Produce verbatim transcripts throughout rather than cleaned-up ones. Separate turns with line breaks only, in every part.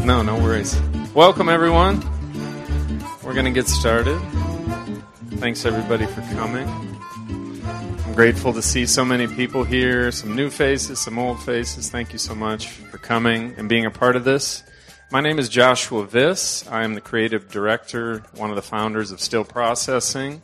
No, no worries. Welcome, everyone. We're going to get started. Thanks, everybody, for coming. I'm grateful to see so many people here, some new faces, some old faces. Thank you so much for coming and being a part of this. My name is Joshua Viss. I am the creative director, one of the founders of Still Processing.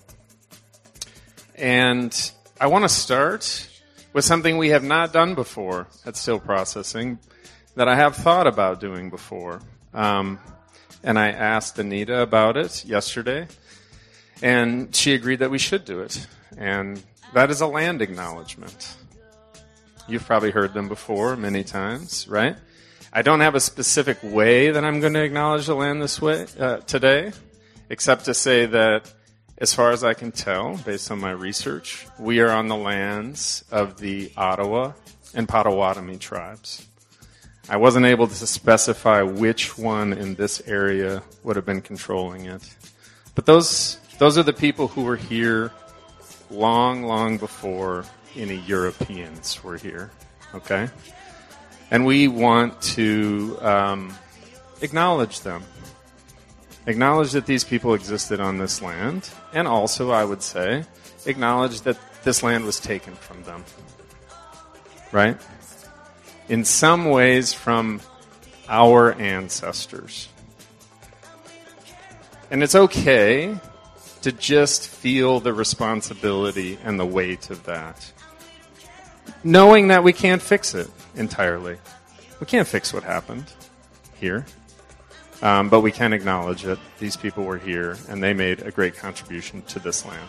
And I want to start with something we have not done before at Still Processing that I have thought about doing before. Um, and I asked Anita about it yesterday, and she agreed that we should do it. And that is a land acknowledgement. You've probably heard them before many times, right? I don't have a specific way that I'm going to acknowledge the land this way uh, today, except to say that as far as I can tell, based on my research, we are on the lands of the Ottawa and Potawatomi tribes. I wasn't able to specify which one in this area would have been controlling it. But those those are the people who were here long, long before any Europeans were here, okay? And we want to um, acknowledge them. Acknowledge that these people existed on this land, and also, I would say, acknowledge that this land was taken from them, right? In some ways from our ancestors. And it's okay to just feel the responsibility and the weight of that. Knowing that we can't fix it entirely. We can't fix what happened here. Um, but we can acknowledge that these people were here and they made a great contribution to this land.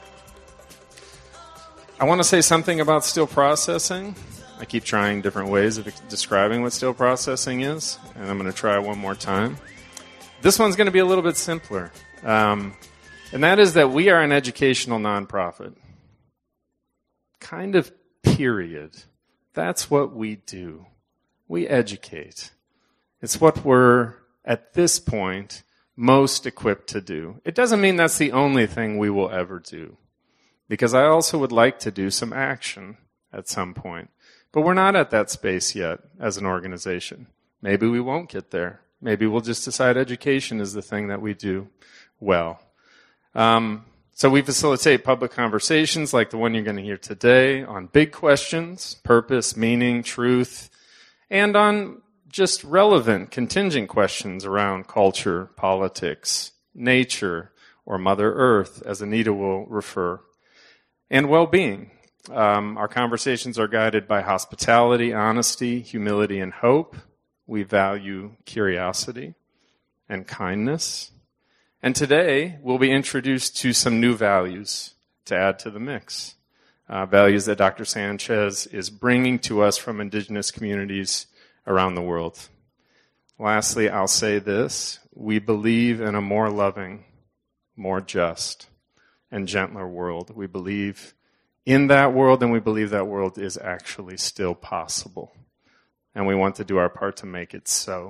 I want to say something about still processing. I keep trying different ways of describing what still processing is, and I'm going to try one more time. This one's going to be a little bit simpler, um, and that is that we are an educational nonprofit. Kind of, period. That's what we do. We educate. It's what we're, at this point, most equipped to do. It doesn't mean that's the only thing we will ever do, because I also would like to do some action at some point. But we're not at that space yet as an organization. Maybe we won't get there. Maybe we'll just decide education is the thing that we do well. Um, so we facilitate public conversations like the one you're going to hear today on big questions, purpose, meaning, truth, and on just relevant, contingent questions around culture, politics, nature, or Mother Earth, as Anita will refer, and well-being. Um, our conversations are guided by hospitality, honesty, humility, and hope. We value curiosity and kindness. And today, we'll be introduced to some new values to add to the mix. Uh, values that Doctor Sanchez is bringing to us from indigenous communities around the world. Lastly, I'll say this. We believe in a more loving, more just, and gentler world. We believe in that world, and we believe that world is actually still possible. And we want to do our part to make it so.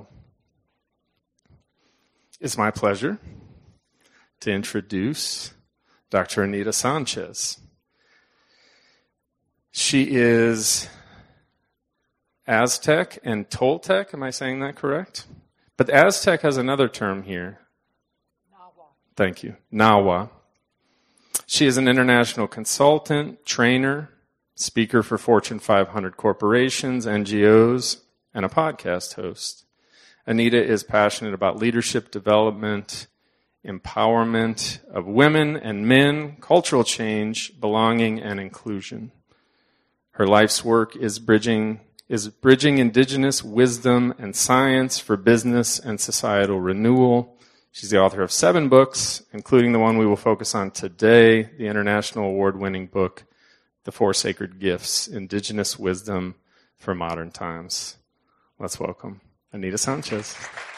It's my pleasure to introduce Doctor Anita Sanchez. She is Aztec and Toltec. Am I saying that correct? But Aztec has another term here. Nahua. Thank you. Nahua. She is an international consultant, trainer, speaker for Fortune five hundred corporations, N G Os, and a podcast host. Anita is passionate about leadership development, empowerment of women and men, cultural change, belonging, and inclusion. Her life's work is bridging is bridging indigenous wisdom and science for business and societal renewal. She's the author of seven books, including the one we will focus on today, the international award-winning book, The Four Sacred Gifts, Indigenous Wisdom for Modern Times. Let's welcome Anita Sanchez.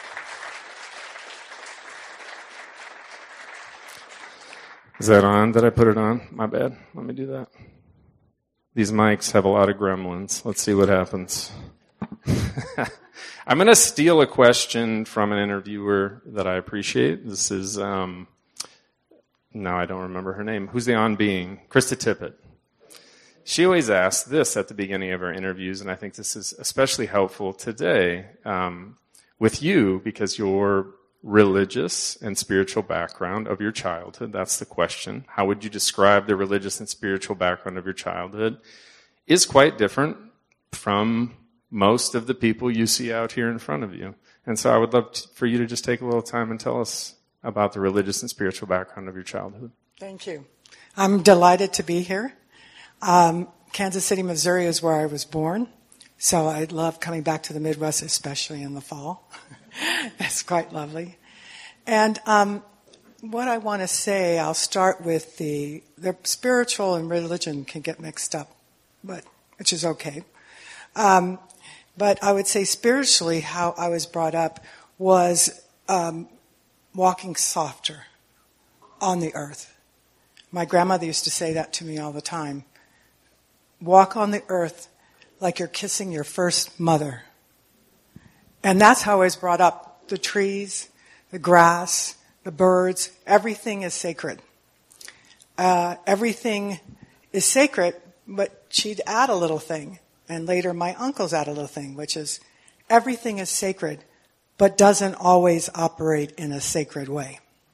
Is that on? Did I put it on? My bad. Let me do that. These mics have a lot of gremlins. Let's see what happens. I'm going to steal a question from an interviewer that I appreciate. This is, um, no, I don't remember her name. Who's the on being? Krista Tippett. She always asks this at the beginning of her interviews, and I think this is especially helpful today. Um, with you, because your religious and spiritual background of your childhood, that's the question. How would you describe the religious and spiritual background of your childhood? Is quite different from most of the people you see out here in front of you. And so I would love to, for you to just take a little time and tell us about the religious and spiritual background of your childhood.
Thank you. I'm delighted to be here. Um, Kansas City, Missouri is where I was born, so I love coming back to the Midwest, especially in the fall. It's quite lovely. And um, what I want to say, I'll start with the, the spiritual and religion can get mixed up, but which is okay. Um, but I would say spiritually, how I was brought up was um, walking softer on the earth. My grandmother used to say that to me all the time. Walk on the earth like you're kissing your first mother. And that's how I was brought up. The trees, the grass, the birds, everything is sacred. Uh, everything is sacred, but she'd add a little thing. And later my uncles add a little thing, which is everything is sacred, but doesn't always operate in a sacred way.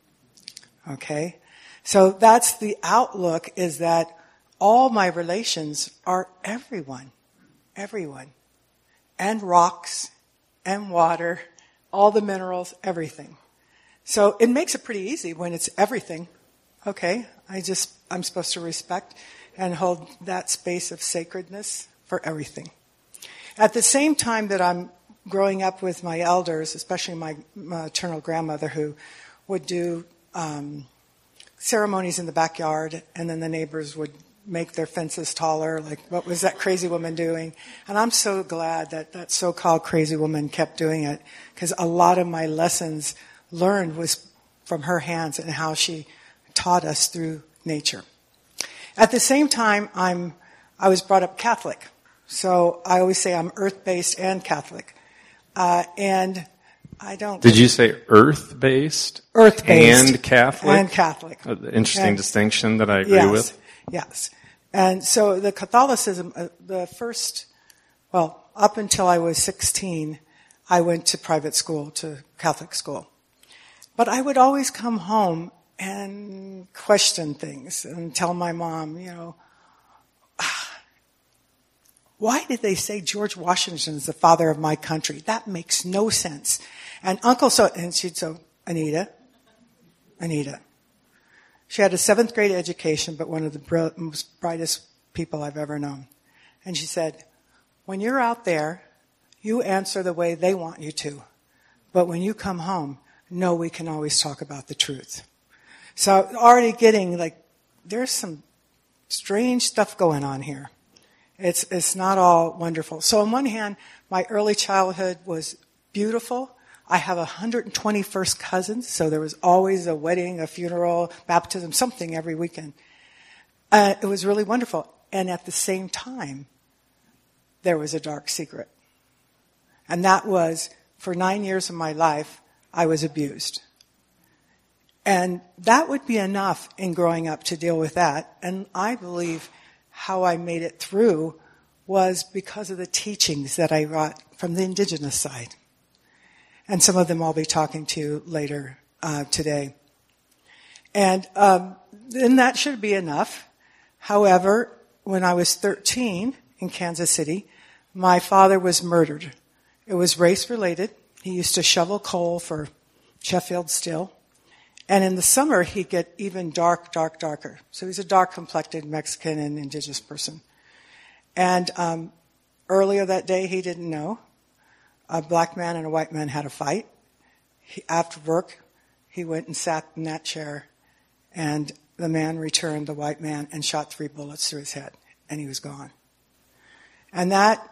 Okay? So that's the outlook, is that all my relations are everyone. Everyone. And rocks, and water, all the minerals, everything. So it makes it pretty easy when it's everything. Okay, I just, I'm supposed to respect and hold that space of sacredness for everything. At the same time that I'm growing up with my elders, especially my maternal grandmother, who would do um, ceremonies in the backyard, and then the neighbors would make their fences taller, like what was that crazy woman doing? And I'm so glad that that so-called crazy woman kept doing it, because a lot of my lessons learned was from her hands and how she taught us through nature. At the same time, I'm I was brought up Catholic, so I always say I'm earth-based and Catholic, uh, and I don't.
Did you say earth-based?
Earth-based
and Catholic.
And Catholic.
Uh, interesting
and,
distinction that I agree
yes,
with.
Yes. And so the Catholicism, uh, the first, well, up until I was sixteen, I went to private school, to Catholic school. But I would always come home and question things and tell my mom, you know, why did they say George Washington is the father of my country? That makes no sense. And Uncle, so, and she'd say, Anita, Anita. She had a seventh grade education, but one of the br- most brightest people I've ever known. And she said, when you're out there, you answer the way they want you to. But when you come home, no, we can always talk about the truth. So already getting like, there's some strange stuff going on here. It's, it's not all wonderful. So on one hand, my early childhood was beautiful. I have one hundred twenty first cousins, so there was always a wedding, a funeral, baptism, something every weekend. Uh, it was really wonderful. And at the same time, there was a dark secret. And that was, for nine years of my life, I was abused. And that would be enough in growing up to deal with that. And I believe how I made it through was because of the teachings that I got from the indigenous side. And some of them I'll be talking to later uh, today. And um, then that should be enough. However, when I was thirteen in Kansas City, my father was murdered. It was race-related. He used to shovel coal for Sheffield Steel. And in the summer, he'd get even dark, dark, darker. So he's a dark-complected Mexican and indigenous person. And um, earlier that day, he didn't know. A black man and a white man had a fight. He, after work, he went and sat in that chair, and the man returned the white man and shot three bullets through his head, and he was gone. And that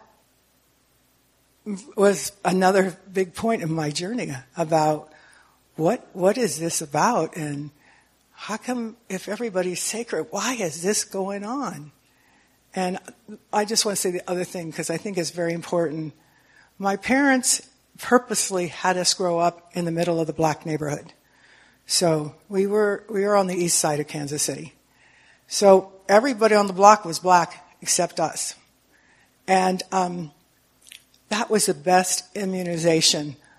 was another big point in my journey about what what is this about, and how come if everybody's sacred, why is this going on? And I just want to say the other thing, because I think it's very important. My parents purposely had us grow up in the middle of the black neighborhood. So we were we were on the east side of Kansas City. So everybody on the block was black except us. And um, that was the best immunization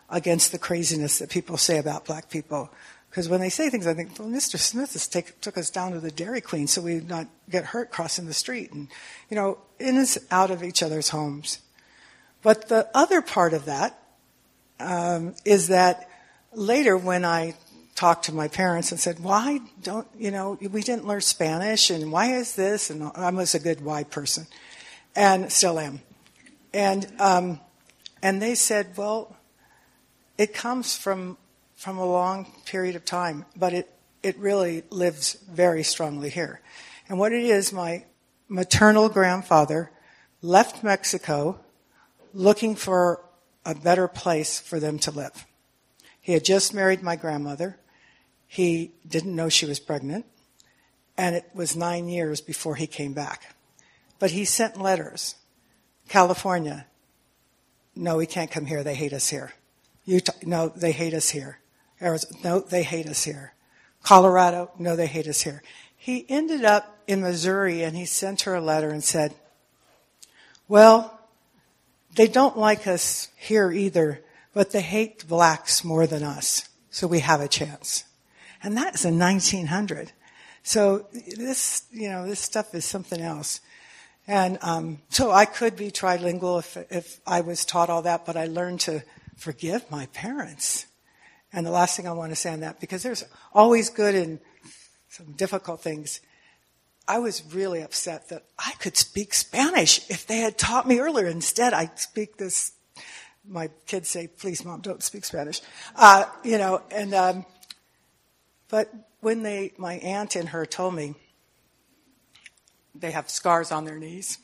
against the craziness that people say about black people. Because when they say things, I think, well, Mister Smith has take, took us down to the Dairy Queen so we'd not get hurt crossing the street. And, you know, in and out of each other's homes. But the other part of that um, is that later when I talked to my parents and said, why don't, you know, we didn't learn Spanish, and why is this? And I was a good why person, and still am. And um, and they said, well, it comes from from a long period of time, but it, it really lives very strongly here. And what it is, my maternal grandfather left Mexico looking for a better place for them to live. He had just married my grandmother. He didn't know she was pregnant, and it was nine years before he came back. But he sent letters. California, no, we can't come here. They hate us here. Utah, no, they hate us here. Arizona, no, they hate us here. Colorado, no, they hate us here. He ended up in Missouri, and he sent her a letter and said, well, they don't like us here either, but they hate blacks more than us, so we have a chance. And that is in nineteen hundred. So this, you know, this stuff is something else. And um, so I could be trilingual if, if I was taught all that, but I learned to forgive my parents. And the last thing I want to say on that, because there's always good and some difficult things, I was really upset that I could speak Spanish if they had taught me earlier. Instead, I speak this, my kids say, please, Mom, don't speak Spanish. Uh, you know, and, um, but when they, my aunt and her told me they have scars on their knees,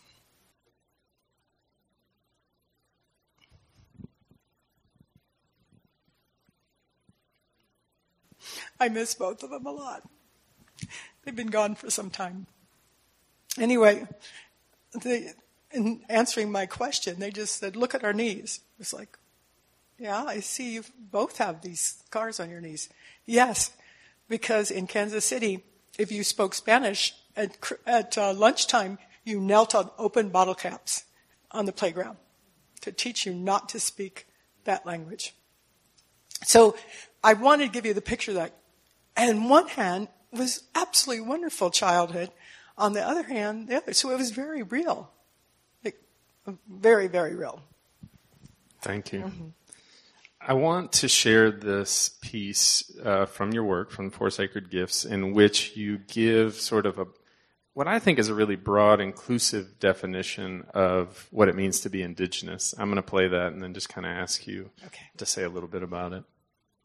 I miss both of them a lot. They've been gone for some time. Anyway, they, in answering my question, they just said, look at our knees. It was like, yeah, I see you both have these scars on your knees. Yes, because in Kansas City, if you spoke Spanish at, at uh, lunchtime, you knelt on open bottle caps on the playground to teach you not to speak that language. So I wanted to give you the picture of that. And on one hand, it was absolutely wonderful childhood. On the other hand, the other. So it was very real. Like, very, very real.
Thank you.
Mm-hmm.
I want to share this piece uh, from your work, from Four Sacred Gifts, in which you give sort of a, what I think is a really broad, inclusive definition of what it means to be indigenous. I'm going to play that and then just kind of ask you
okay.
to say a little bit about it.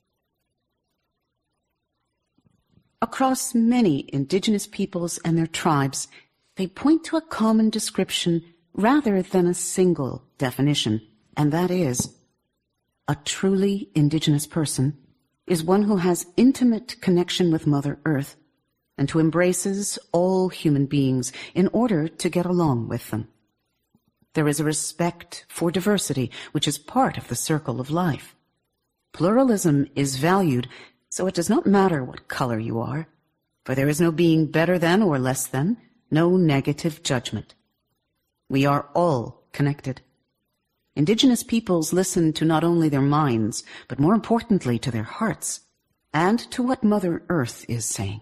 Across many indigenous peoples and their tribes, they point to a common description rather than a single definition, and that is, a truly indigenous person is one who has intimate connection with Mother Earth and who embraces all human beings in order to get along with them. There is a respect for diversity, which is part of the circle of life. Pluralism is valued, so it does not matter what color you are, for there is no being better than or less than, no negative judgment. We are all connected. Indigenous peoples listen to not only their minds, but more importantly to their hearts, and to what Mother Earth is saying.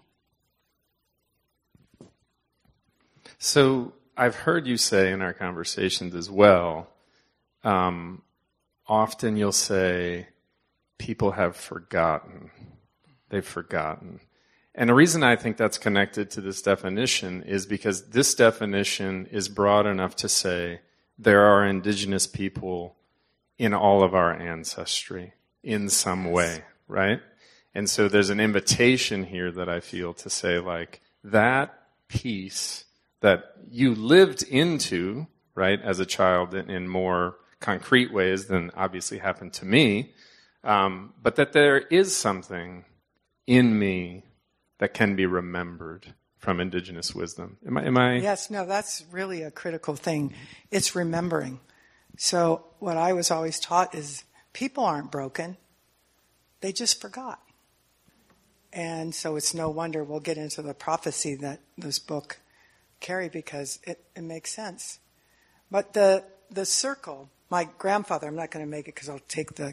So I've heard you say in our conversations as well, um, often you'll say, people have forgotten. They've forgotten. And the reason I think that's connected to this definition is because this definition is broad enough to say there are indigenous people in all of our ancestry in some way, right? And so there's an invitation here that I feel to say, like, that piece that you lived into, right, as a child in, in more concrete ways than obviously happened to me, um, but that there is something in me that can be remembered from indigenous wisdom. Am I, am I?
Yes, no, that's really a critical thing. It's remembering. So what I was always taught is people aren't broken. They just forgot. And so it's no wonder we'll get into the prophecy that this book carry because it, it makes sense. But the the circle, my grandfather, I'm not going to make it because I'll take the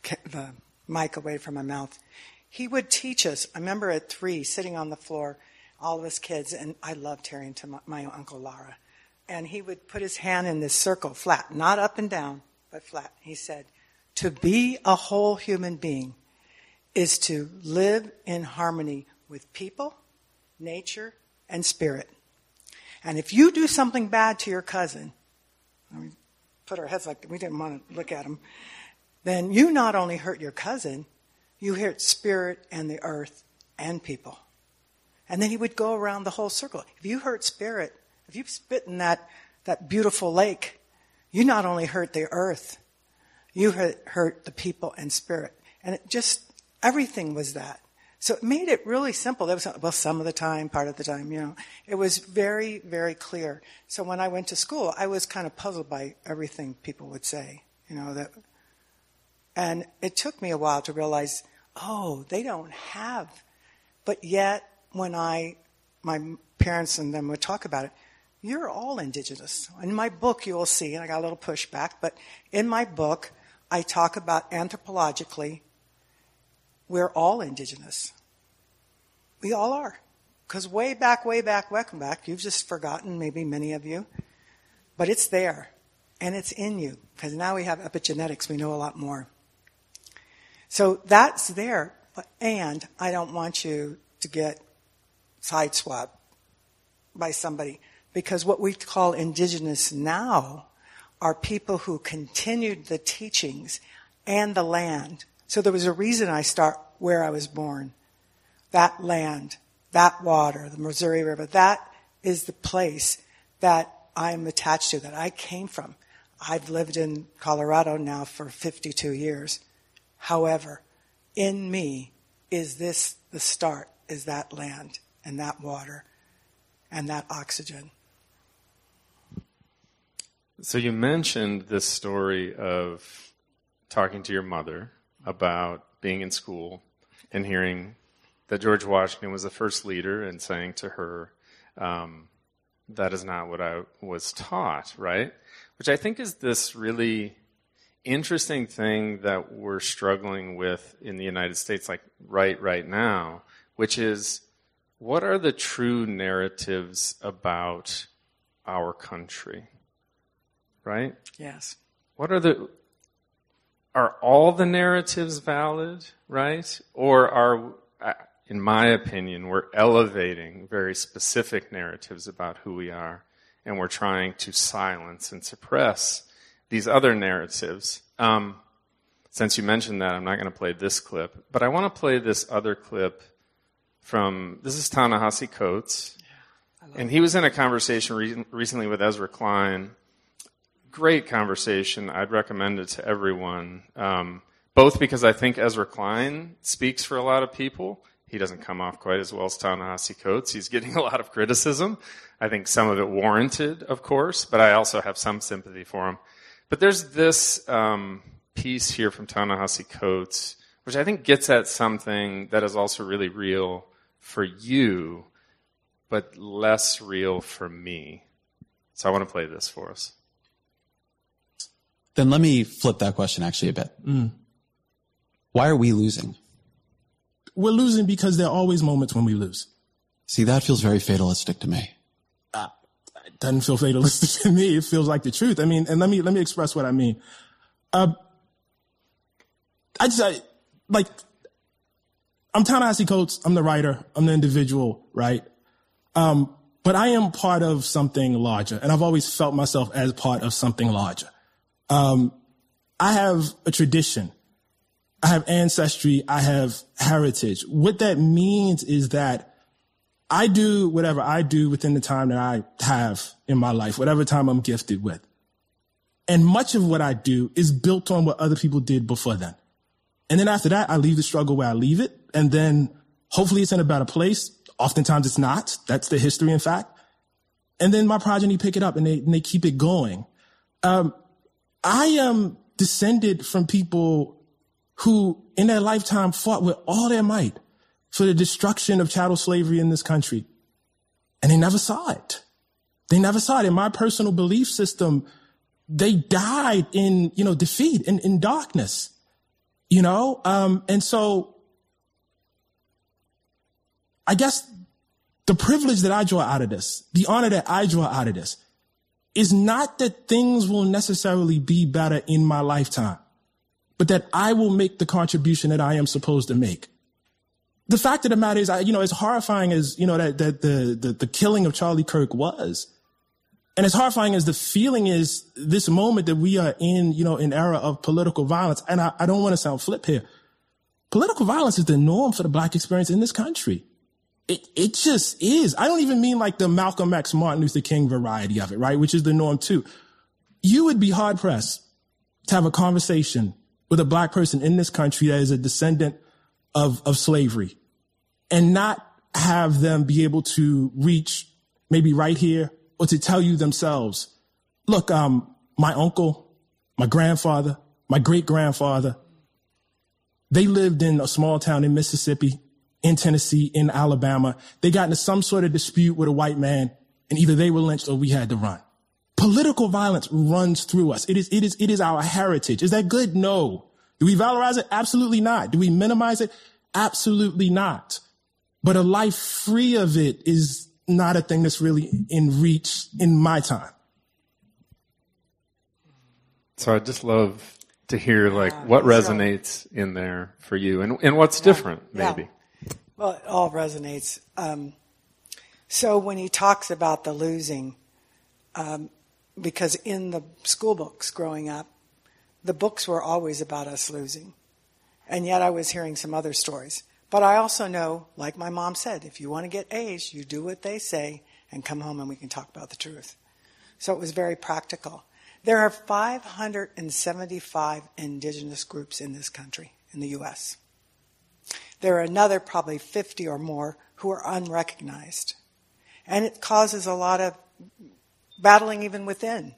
the mic away from my mouth. He would teach us. I remember at three, sitting on the floor, all of us kids, and I loved hearing to my, my Uncle Lara. And he would put his hand in this circle, flat, not up and down, but flat. He said, to be a whole human being is to live in harmony with people, nature, and spirit. And if you do something bad to your cousin, we put our heads like we didn't want to look at him, then you not only hurt your cousin, you hurt spirit and the earth and people. And then he would go around the whole circle. If you hurt spirit, if you spit in that, that beautiful lake, you not only hurt the earth, you hurt, hurt the people and spirit. And it just, everything was that. So it made it really simple. There was, well, some of the time, part of the time, you know. It was very, very clear. So when I went to school, I was kind of puzzled by everything people would say, you know. that. And it took me a while to realize, oh, they don't have. But yet, when I, my parents and them would talk about it, you're all indigenous. In my book, you will see, and I got a little pushback, but in my book, I talk about anthropologically, we're all indigenous. We all are. Because way back, way back, welcome back, you've just forgotten, maybe many of you, but it's there, and it's in you, because now we have epigenetics, we know a lot more. So that's there, but, and I don't want you to get sideswiped by somebody, because what we call indigenous now are people who continued the teachings and the land. So there was a reason I start where I was born. That land, that water, the Missouri River, that is the place that I'm attached to, that I came from. I've lived in Colorado now for fifty-two years. However, in me is this, the start is that land and that water and that oxygen.
So you mentioned this story of talking to your mother about being in school and hearing that George Washington was the first leader and saying to her, um, that is not what I was taught, right? Which I think is this really interesting thing that we're struggling with in the United States, like right, right now, which is, what are the true narratives about our country? Right?
Yes.
What are the, are all the narratives valid, right? Or are, in my opinion, we're elevating very specific narratives about who we are, and we're trying to silence and suppress these other narratives. Um, since you mentioned that, I'm not going to play this clip, but I want to play this other clip from, this is Ta-Nehisi Coates, yeah, and he was in a conversation re- recently with Ezra Klein. Great conversation. I'd recommend it to everyone, um, both because I think Ezra Klein speaks for a lot of people. He doesn't come off quite as well as Ta-Nehisi Coates. He's getting a lot of criticism. I think some of it warranted, of course, but I also have some sympathy for him. But there's this um, piece here from Ta-Nehisi Coates, which I think gets at something that is also really real for you, but less real for me. So I want to play this for us.
Then let me flip that question actually a bit. Mm. Why are we losing?
We're losing because there are always moments when we lose.
See, that feels very fatalistic to me.
Uh, it doesn't feel fatalistic to me. It feels like the truth. I mean, and let me let me express what I mean. Uh, I just, I, like, I'm Ta-Nehisi Coates. I'm the writer. I'm the individual, right? Um, but I am part of something larger, and I've always felt myself as part of something larger. Um, I have a tradition. I have ancestry. I have heritage. What that means is that I do whatever I do within the time that I have in my life, whatever time I'm gifted with. And much of what I do is built on what other people did before then. And then after that, I leave the struggle where I leave it. And then hopefully it's in a better place. Oftentimes it's not. That's the history, in fact. And then my progeny pick it up and they, and they keep it going. Um, I am descended from people who in their lifetime fought with all their might for the destruction of chattel slavery in this country. And they never saw it. They never saw it. In my personal belief system, they died in, you know, defeat, in, in darkness. You know? Um, and so I guess the privilege that I draw out of this, the honor that I draw out of this, is not that things will necessarily be better in my lifetime, but that I will make the contribution that I am supposed to make. The fact of the matter is, I, you know, as horrifying as, you know, that, that the, the, the killing of Charlie Kirk was, and as horrifying as the feeling is, this moment that we are in, you know, an era of political violence, and I, I don't want to sound flip here, political violence is the norm for the Black experience in this country. It, it just is. I don't even mean like the Malcolm X, Martin Luther King variety of it, right? Which is the norm too. You would be hard pressed to have a conversation with a Black person in this country that is a descendant of, of slavery and not have them be able to reach maybe right here or to tell you themselves, look, um, my uncle, my grandfather, my great grandfather, they lived in a small town in Mississippi, in Tennessee, in Alabama. They got into some sort of dispute with a white man, and either they were lynched or we had to run. Political violence runs through us. It is, it is, it is our heritage. Is that good? No. Do we valorize it? Absolutely not. Do we minimize it? Absolutely not. But a life free of it is not a thing that's really in reach in my time.
So I just love to hear like what resonates in there for you and, and what's different maybe.
Yeah. Well, it all resonates. Um, so when he talks about the losing, um, because in the school books growing up, the books were always about us losing. And yet I was hearing some other stories. But I also know, like my mom said, if you want to get A's, you do what they say and come home and we can talk about the truth. So it was very practical. There are five hundred seventy-five indigenous groups in this country, in the U S There are another probably fifty or more who are unrecognized. And it causes a lot of battling even within.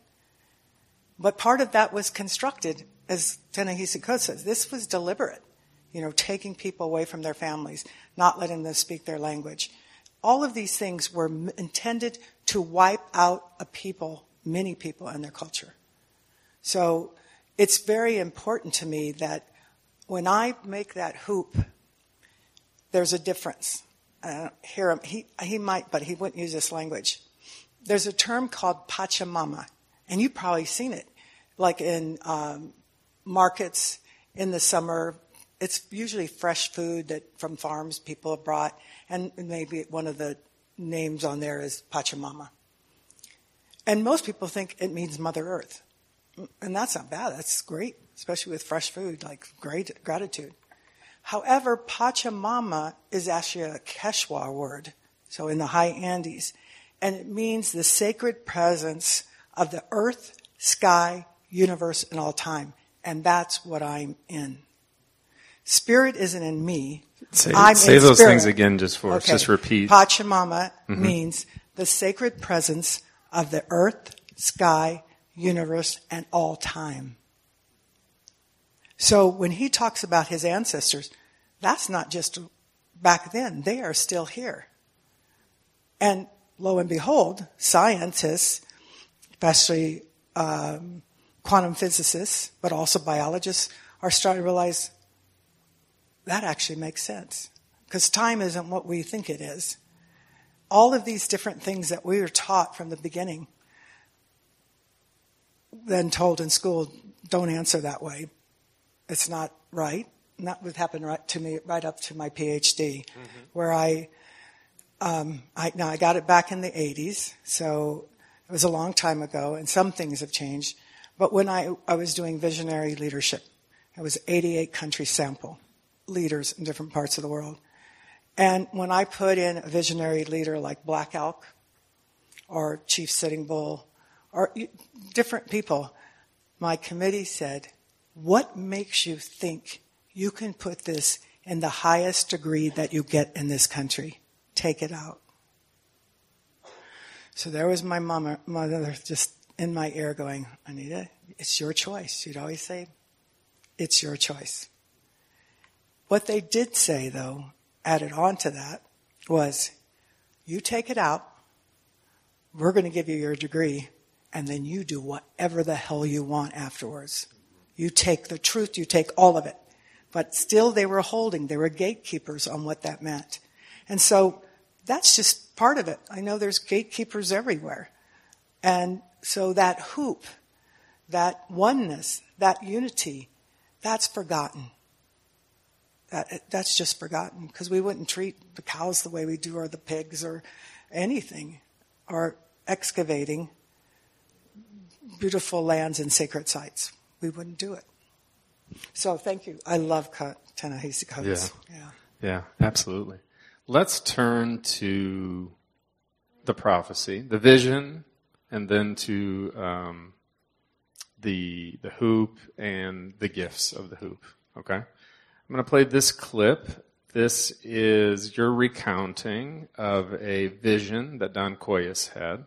But part of that was constructed, as Ta-Nehisi Coates says, this was deliberate. You know, taking people away from their families, not letting them speak their language. All of these things were m- intended to wipe out a people, many people, and their culture. So it's very important to me that when I make that hoop, there's a difference. Uh, hear him. He, he might, but he wouldn't use this language. There's a term called Pachamama, and you've probably seen it, like in um, markets in the summer. It's usually fresh food that from farms people have brought, and maybe one of the names on there is Pachamama. And most people think it means Mother Earth, and that's not bad. That's great, especially with fresh food, like great gratitude. However, Pachamama is actually a Quechua word, so in the high Andes, and it means the sacred presence of the earth, sky, universe, and all time. And that's what I'm in. Spirit isn't in me.
Say,
I'm
say
in
those
spirit.
things again just for us.
Okay.
Just repeat.
Pachamama
Mm-hmm.
means the sacred presence of the earth, sky, universe, and all time. So when he talks about his ancestors, that's not just back then. They are still here. And lo and behold, scientists, especially um, quantum physicists, but also biologists, are starting to realize that actually makes sense. Because time isn't what we think it is. All of these different things that we were taught from the beginning, then told in school, don't answer that way. It's not right. And that would happen right to me right up to my PhD, mm-hmm. where I, um, I, now I got it back in the eighties, so it was a long time ago, and some things have changed. But when I, I was doing visionary leadership, it was eighty-eight country sample leaders in different parts of the world. And when I put in a visionary leader like Black Elk or Chief Sitting Bull or different people, my committee said, what makes you think you can put this in the highest degree that you get in this country? Take it out. So there was my mama, mother just in my ear going, Anita, it's your choice. She'd always say, it's your choice. What they did say, though, added on to that, was you take it out, we're going to give you your degree, and then you do whatever the hell you want afterwards. You take the truth, you take all of it. But still they were holding, they were gatekeepers on what that meant. And so that's just part of it. I know there's gatekeepers everywhere. And so that hoop, that oneness, that unity, that's forgotten. That, that's just forgotten because we wouldn't treat the cows the way we do or the pigs or anything, or excavating beautiful lands and sacred sites. We wouldn't do it. So thank you. I love Ta-Nehisi Coates.
Yeah. yeah, yeah, absolutely. Let's turn to the prophecy, the vision, and then to um, the the hoop and the gifts of the hoop. Okay? I'm going to play this clip. This is your recounting of a vision that Don Koyos had.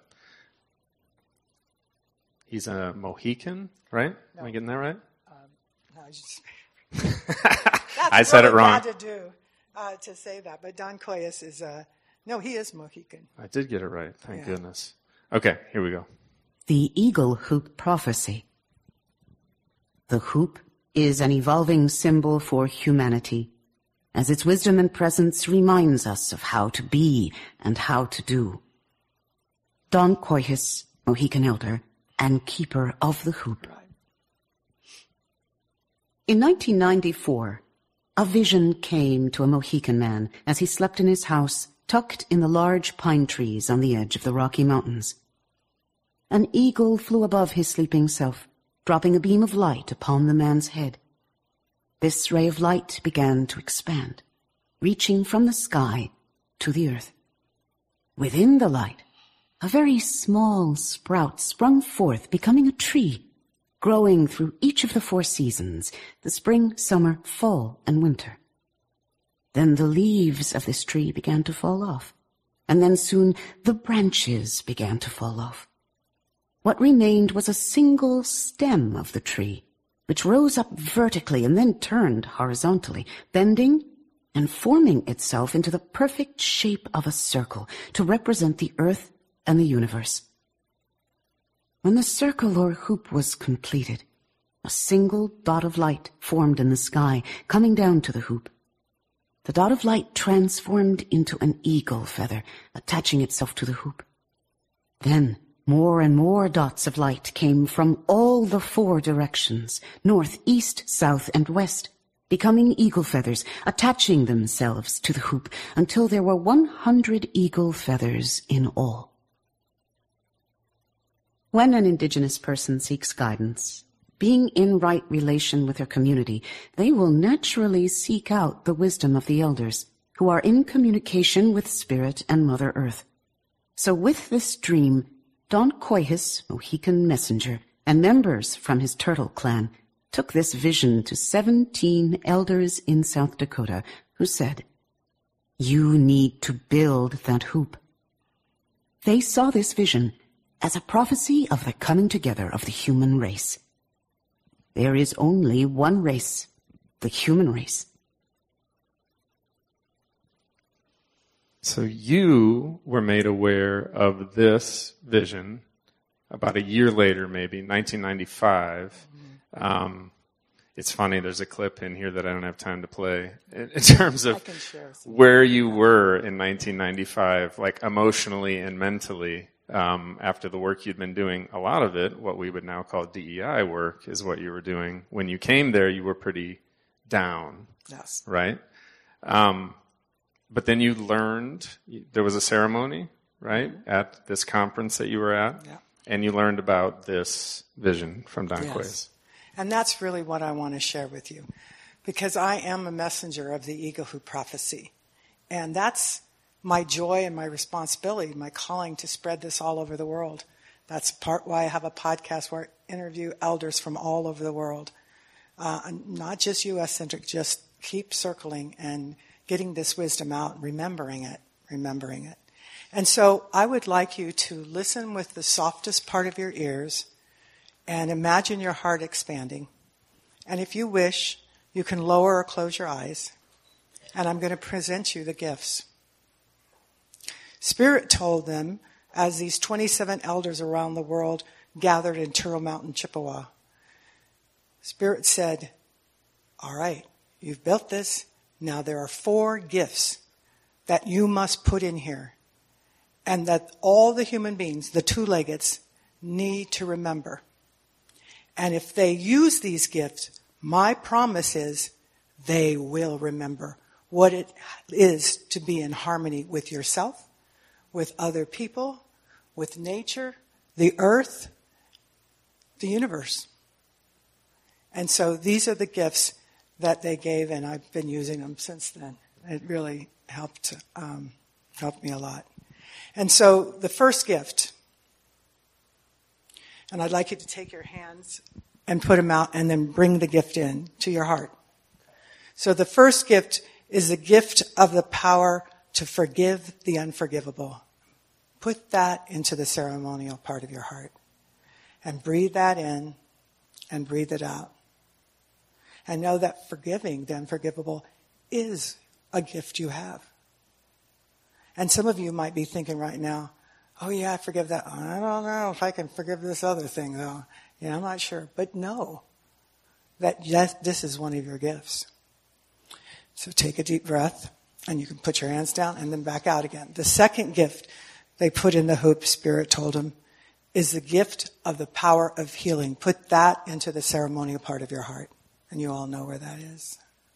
He's a Mohican, right? No. Am I getting that right?
Um, no, I just... That's
I said
really
it wrong.
Bad to do uh, to say that, but Don Koyos is uh, no, he is Mohican.
I did get it right. Thank
yeah.
goodness. Okay, here we go.
The Eagle Hoop Prophecy. The hoop is an evolving symbol for humanity, as its wisdom and presence reminds us of how to be and how to do. Don Koyos, Mohican elder and keeper of the hoop. In nineteen ninety-four, a vision came to a Mohican man as he slept in his house, tucked in the large pine trees on the edge of the Rocky Mountains. An eagle flew above his sleeping self, dropping a beam of light upon the man's head. This ray of light began to expand, reaching from the sky to the earth. Within the light, a very small sprout sprung forth, becoming a tree, growing through each of the four seasons, the spring, summer, fall, and winter. Then the leaves of this tree began to fall off, and then soon the branches began to fall off. What remained was a single stem of the tree, which rose up vertically and then turned horizontally, bending and forming itself into the perfect shape of a circle to represent the earth and the universe. When the circle or hoop was completed, a single dot of light formed in the sky, coming down to the hoop. The dot of light transformed into an eagle feather, attaching itself to the hoop. Then more and more dots of light came from all the four directions, north, east, south, and west, becoming eagle feathers, attaching themselves to the hoop until there were one hundred eagle feathers in all. When an indigenous person seeks guidance, being in right relation with their community, they will naturally seek out the wisdom of the elders, who are in communication with Spirit and Mother Earth. So with this dream, Don Koyos, Mohican messenger, and members from his Turtle clan took this vision to seventeen elders in South Dakota, who said, "You need to build that hoop." They saw this vision as a prophecy of the coming together of the human race. There is only one race, the human race.
So you were made aware of this vision about a year later, maybe, nineteen ninety-five. Mm-hmm. Um, it's funny, there's a clip in here that I don't have time to play in, in terms of where you were in nineteen ninety-five, like emotionally and mentally. Um, after the work you'd been doing, a lot of it, what we would now call D E I work, is what you were doing. When you came there, you were pretty down.
Yes.
Right? Um, but then you learned, there was a ceremony, right, mm-hmm. at this conference that you were at,
yeah.
and you learned about this vision from Don
yes.
Koyos.
And that's really what I want to share with you, because I am a messenger of the Eagle Hoop Prophecy. And that's my joy and my responsibility, my calling to spread this all over the world. That's part why I have a podcast where I interview elders from all over the world. Uh, not just U S-centric, just keep circling and getting this wisdom out, remembering it, remembering it. And so I would like you to listen with the softest part of your ears and imagine your heart expanding. And if you wish, you can lower or close your eyes. And I'm going to present you the gifts. Spirit told them, as these twenty-seven elders around the world gathered in Turtle Mountain, Chippewa, Spirit said, all right, you've built this. Now there are four gifts that you must put in here, and that all the human beings, the two-leggeds, need to remember. And if they use these gifts, my promise is they will remember what it is to be in harmony with yourself, with other people, with nature, the earth, the universe. And so these are the gifts that they gave, and I've been using them since then. It really helped um, helped me a lot. And so the first gift, and I'd like you to take your hands and put them out and then bring the gift in to your heart. So the first gift is the gift of the power to forgive the unforgivable. Put that into the ceremonial part of your heart. And breathe that in and breathe it out. And know that forgiving the unforgivable is a gift you have. And some of you might be thinking right now, oh yeah, I forgive that. I don't know if I can forgive this other thing though. Yeah, I'm not sure. But know that yes, this is one of your gifts. So take a deep breath, and you can put your hands down and then back out again. The second gift they put in the hoop, Spirit told them, is the gift of the power of healing. Put that into the ceremonial part of your heart. And you all know where that is.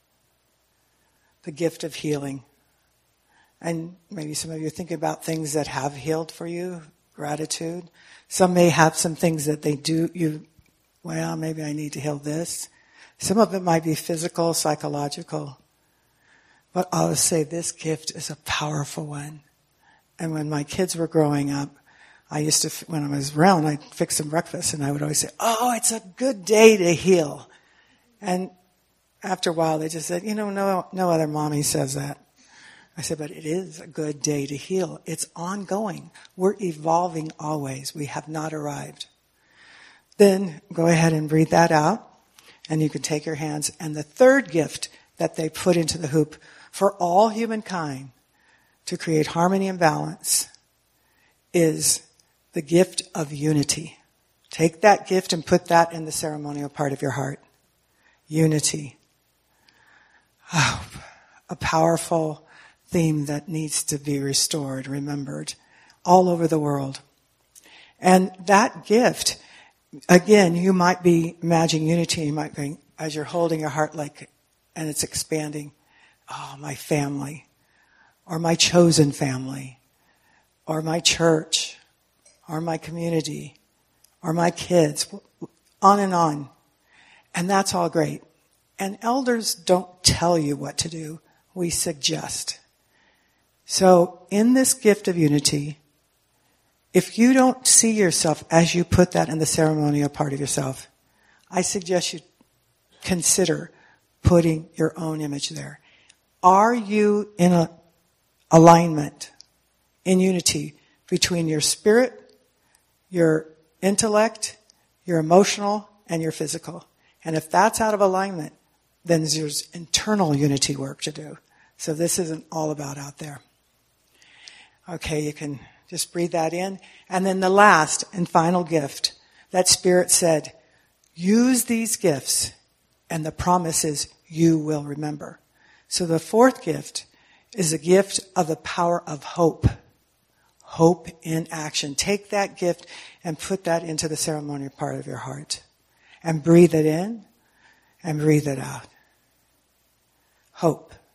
The gift of healing. And maybe some of you are thinking about things that have healed for you. Gratitude. Some may have some things that they do. You, well, maybe I need to heal this. Some of it might be physical, psychological. But I'll say this gift is a powerful one. And when my kids were growing up, I used to, when I was around, I'd fix them breakfast, and I would always say, oh, it's a good day to heal. And after a while, they just said, you know, no, no other mommy says that. I said, but it is a good day to heal. It's ongoing. We're evolving always. We have not arrived. Then go ahead and breathe that out, and you can take your hands. And the third gift that they put into the hoop for all humankind to create harmony and balance is the gift of unity. Take that gift and put that in the ceremonial part of your heart. Unity. Oh, a powerful theme that needs to be restored, remembered, all over the world. And that gift, again, you might be imagining unity, you might be, as you're holding your heart like, and it's expanding, oh, my family, or my chosen family, or my church, or my community, or my kids, on and on. And that's all great. And elders don't tell you what to do. We suggest. So in this gift of unity, if you don't see yourself as you put that in the ceremonial part of yourself, I suggest you consider putting your own image there. Are you in a alignment, in unity between your spirit, your intellect, your emotional, and your physical? And if that's out of alignment, then there's internal unity work to do. So this isn't all about out there. Okay, you can just breathe that in. And then the last and final gift, that Spirit said, use these gifts, and the promise is you will remember. So the fourth gift is a gift of the power of hope. Hope in action. Take that gift and put that into the ceremonial part of your heart. And breathe it in and breathe it out. Hope.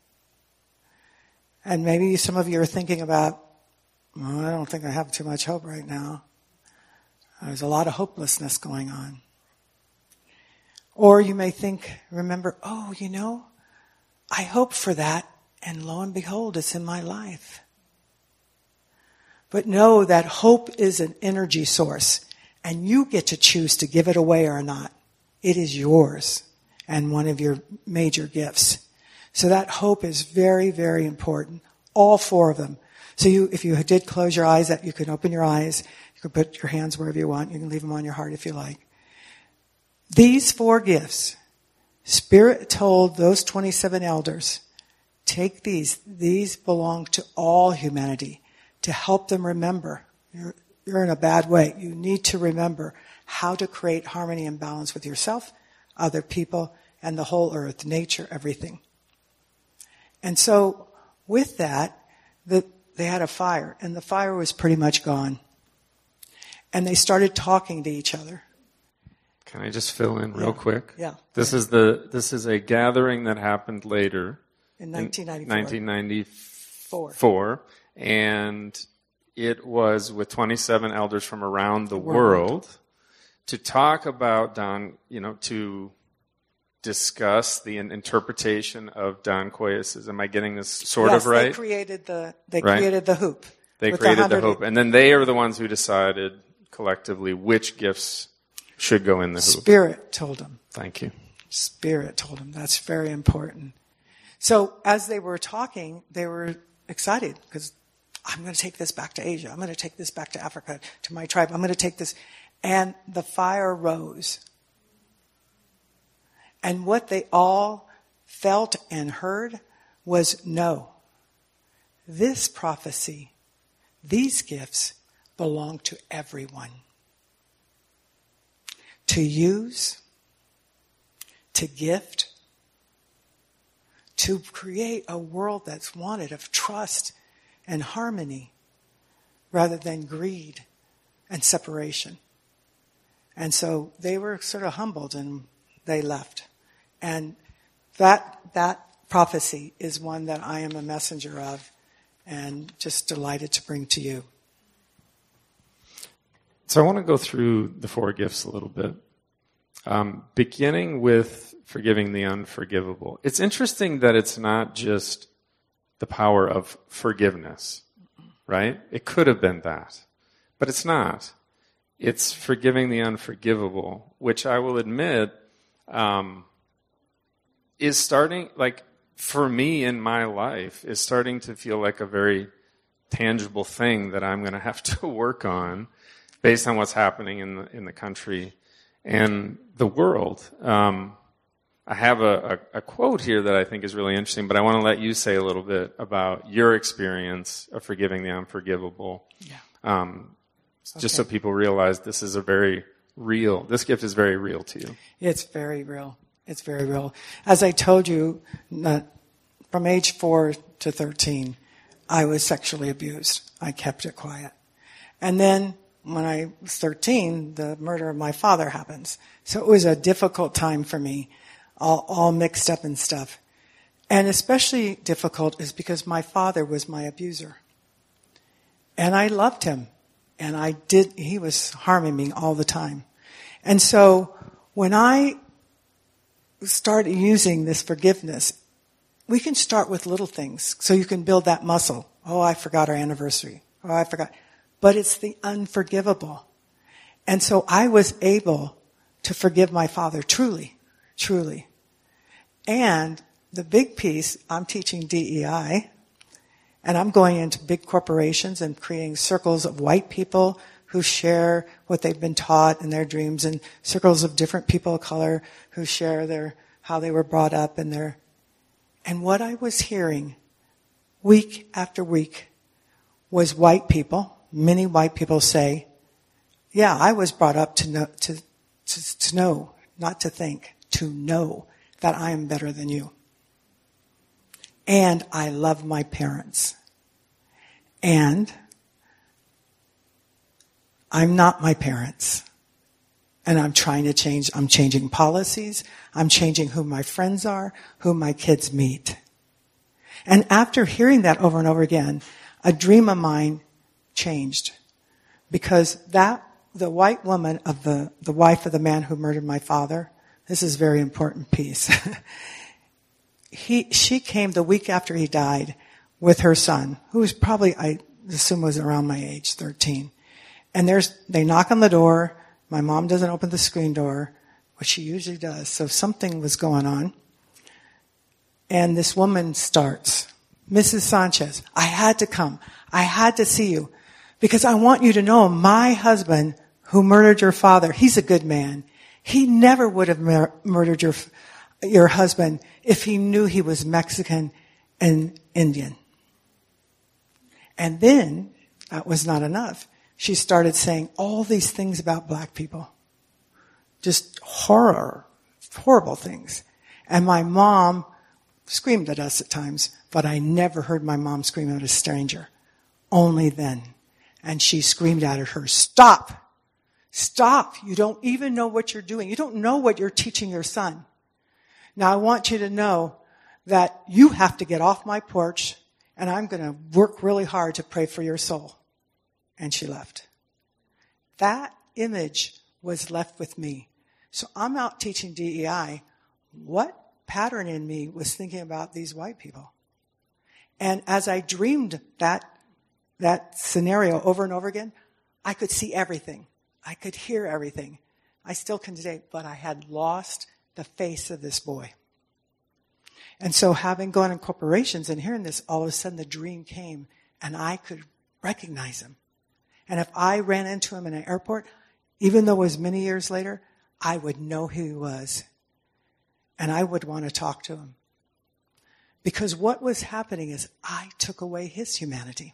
And maybe some of you are thinking about, well, I don't think I have too much hope right now. There's a lot of hopelessness going on. Or you may think, remember, oh, you know, I hope for that, and lo and behold, it's in my life. But know that hope is an energy source, and you get to choose to give it away or not. It is yours and one of your major gifts. So that hope is very, very important. All four of them. So you, if you did close your eyes, that you can open your eyes. You can put your hands wherever you want. You can leave them on your heart if you like. These four gifts, Spirit told those twenty-seven elders, take these. These belong to all humanity to help them remember. You're, you're in a bad way. You need to remember how to create harmony and balance with yourself, other people, and the whole earth, nature, everything. And so with that, the, they had a fire, and the fire was pretty much gone. And they started talking to each other.
Can I just fill in real
Yeah.
quick?
Yeah.
This is the this is a gathering that happened later
In nineteen ninety-four.
nineteen ninety-four,
Four.
and it was with twenty-seven elders from around the
world.
world to talk about Don, you know, to discuss the interpretation of Don Quaid's. Am I getting this sort
yes,
of right?
They created the they
Right.
created the hoop.
They
with
created the,
one hundred
hoop, and then they are the ones who decided collectively which gifts should go in the hoop.
Spirit told them.
Thank you.
Spirit told them. That's very important. So as they were talking, they were excited because I'm going to take this back to Asia. I'm going to take this back to Africa, to my tribe. I'm going to take this. And the fire rose. And what they all felt and heard was, no, this prophecy, these gifts belong to everyone. To use, to gift, to create a world that's wanted of trust and harmony rather than greed and separation. And so they were sort of humbled and they left. And that that prophecy is one that I am a messenger of and just delighted to bring to you.
So I want to go through the four gifts a little bit, um, beginning with forgiving the unforgivable. It's interesting that it's not just the power of forgiveness, right? It could have been that, but it's not. It's forgiving the unforgivable, which I will admit um, is starting, like, for me in my life, is starting to feel like a very tangible thing that I'm going to have to work on based on what's happening in the in the country and the world. Um, I have a, a, a quote here that I think is really interesting, but I want to let you say a little bit about your experience of forgiving the unforgivable.
Yeah.
Um,
Okay.
Just so people realize this is a very real, this gift is very real to you.
It's very real. It's very real. As I told you, uh, from age four to thirteen, I was sexually abused. I kept it quiet. And then when I was thirteen, the murder of my father happens. So it was a difficult time for me, all, all mixed up in stuff. And especially difficult is because my father was my abuser. And I loved him. And I did, he was harming me all the time. And so when I started using this forgiveness, we can start with little things so you can build that muscle. Oh, I forgot our anniversary. Oh, I forgot. But it's the unforgivable. And so I was able to forgive my father truly, truly. And the big piece, I'm teaching D E I. And I'm going into big corporations and creating circles of white people who share what they've been taught in their dreams, and circles of different people of color who share their how they were brought up and their. And what I was hearing week after week was white people, many white people say, "Yeah, I was brought up to know, to, to, to know, not to think, to know that I am better than you. And I love my parents. And I'm not my parents. And I'm trying to change, I'm changing policies. I'm changing who my friends are, who my kids meet." And after hearing that over and over again, a dream of mine changed. Because that, the white woman of the, the wife of the man who murdered my father, this is a very important piece. He, she came the week after he died with her son, who was probably, I assume was around my age, thirteen. And there's, they knock on the door. My mom doesn't open the screen door, which she usually does. So something was going on. And this woman starts, "Missus Sanchez, I had to come. I had to see you because I want you to know my husband who murdered your father, he's a good man. He never would have mur- murdered your your husband if he knew he was Mexican and Indian." And then, that was not enough. She started saying all these things about black people. Just horror, horrible things. And my mom screamed at us at times, but I never heard my mom scream at a stranger. Only then. And she screamed at her, stop! Stop! You don't even know what you're doing. You don't know what you're teaching your son. Now I want you to know that you have to get off my porch, and I'm going to work really hard to pray for your soul. And she left. That image was left with me. So I'm out teaching D E I. What pattern in me was thinking about these white people? And as I dreamed that, that scenario over and over again, I could see everything. I could hear everything. I still can today, but I had lost the face of this boy. And so having gone in corporations and hearing this, all of a sudden the dream came and I could recognize him. And if I ran into him in an airport, even though it was many years later, I would know who he was. And I would want to talk to him. Because what was happening is I took away his humanity.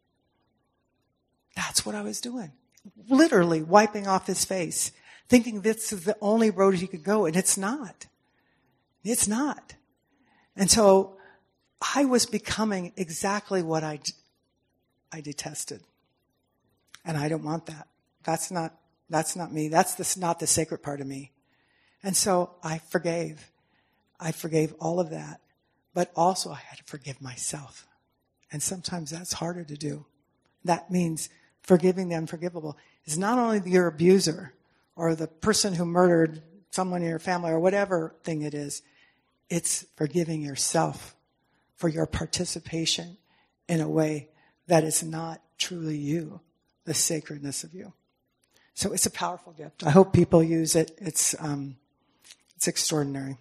That's what I was doing. Literally wiping off his face, thinking this is the only road he could go, and it's not. It's not. And so I was becoming exactly what I, I detested. And I don't want that. That's not, that's not me. That's the, not the sacred part of me. And so I forgave. I forgave all of that. But also I had to forgive myself. And sometimes that's harder to do. That means forgiving the unforgivable is not only your abuser or the person who murdered someone in your family or whatever thing it is. It's forgiving yourself for your participation in a way that is not truly you, the sacredness of you. So it's a powerful gift. I hope people use it. It's um, it's extraordinary.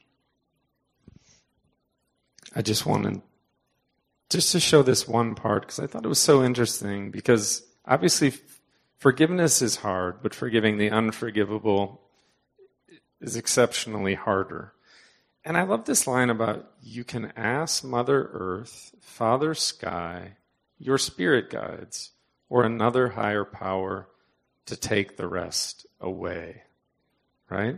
I just wanted just to show this one part because I thought it was so interesting because obviously forgiveness is hard, but forgiving the unforgivable is exceptionally harder. And I love this line about you can ask Mother Earth, Father Sky, your spirit guides, or another higher power to take the rest away. Right?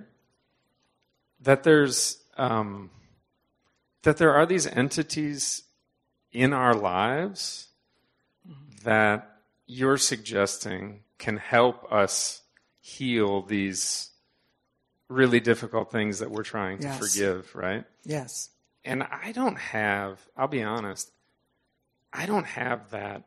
That there's um, that there are these entities in our lives that you're suggesting can help us heal these really difficult things that we're trying to yes. forgive, right?
Yes.
And I don't have, I'll be honest, I don't have that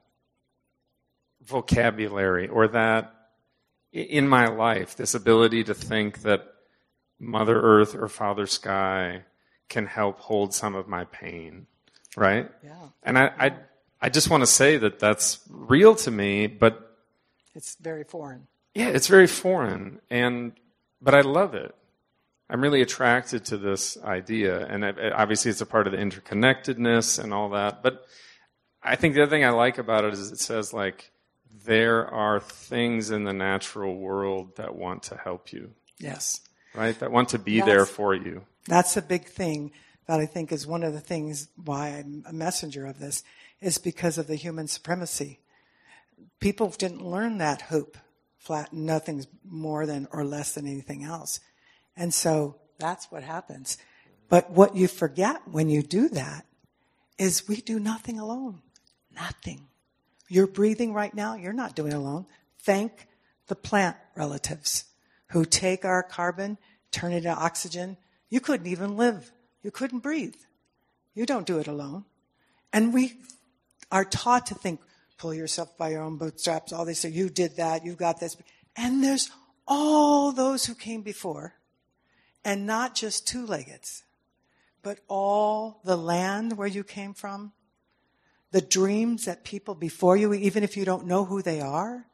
vocabulary or that in my life, this ability to think that Mother Earth or Father Sky can help hold some of my pain, right?
Yeah.
And I, I, I just want to say that that's real to me, but
it's very foreign.
Yeah, it's very foreign, and but I love it. I'm really attracted to this idea, and it, obviously it's a part of the interconnectedness and all that. But I think the other thing I like about it is it says, like, there are things in the natural world that want to help you.
Yes.
Right? That want to be
that's,
there for you.
That's a big thing that I think is one of the things why I'm a messenger of this, is because of the human supremacy. People didn't learn that hoop. Flat, nothing's more than or less than anything else. And so that's what happens. But what you forget when you do that is we do nothing alone. Nothing. You're breathing right now. You're not doing it alone. Thank the plant relatives who take our carbon, turn it into oxygen. You couldn't even live. You couldn't breathe. You don't do it alone. And we are taught to think, pull yourself by your own bootstraps, all this, so you did that, you got this. And there's all those who came before, and not just two-leggeds, but all the land where you came from, the dreams that people before you, even if you don't know who they are,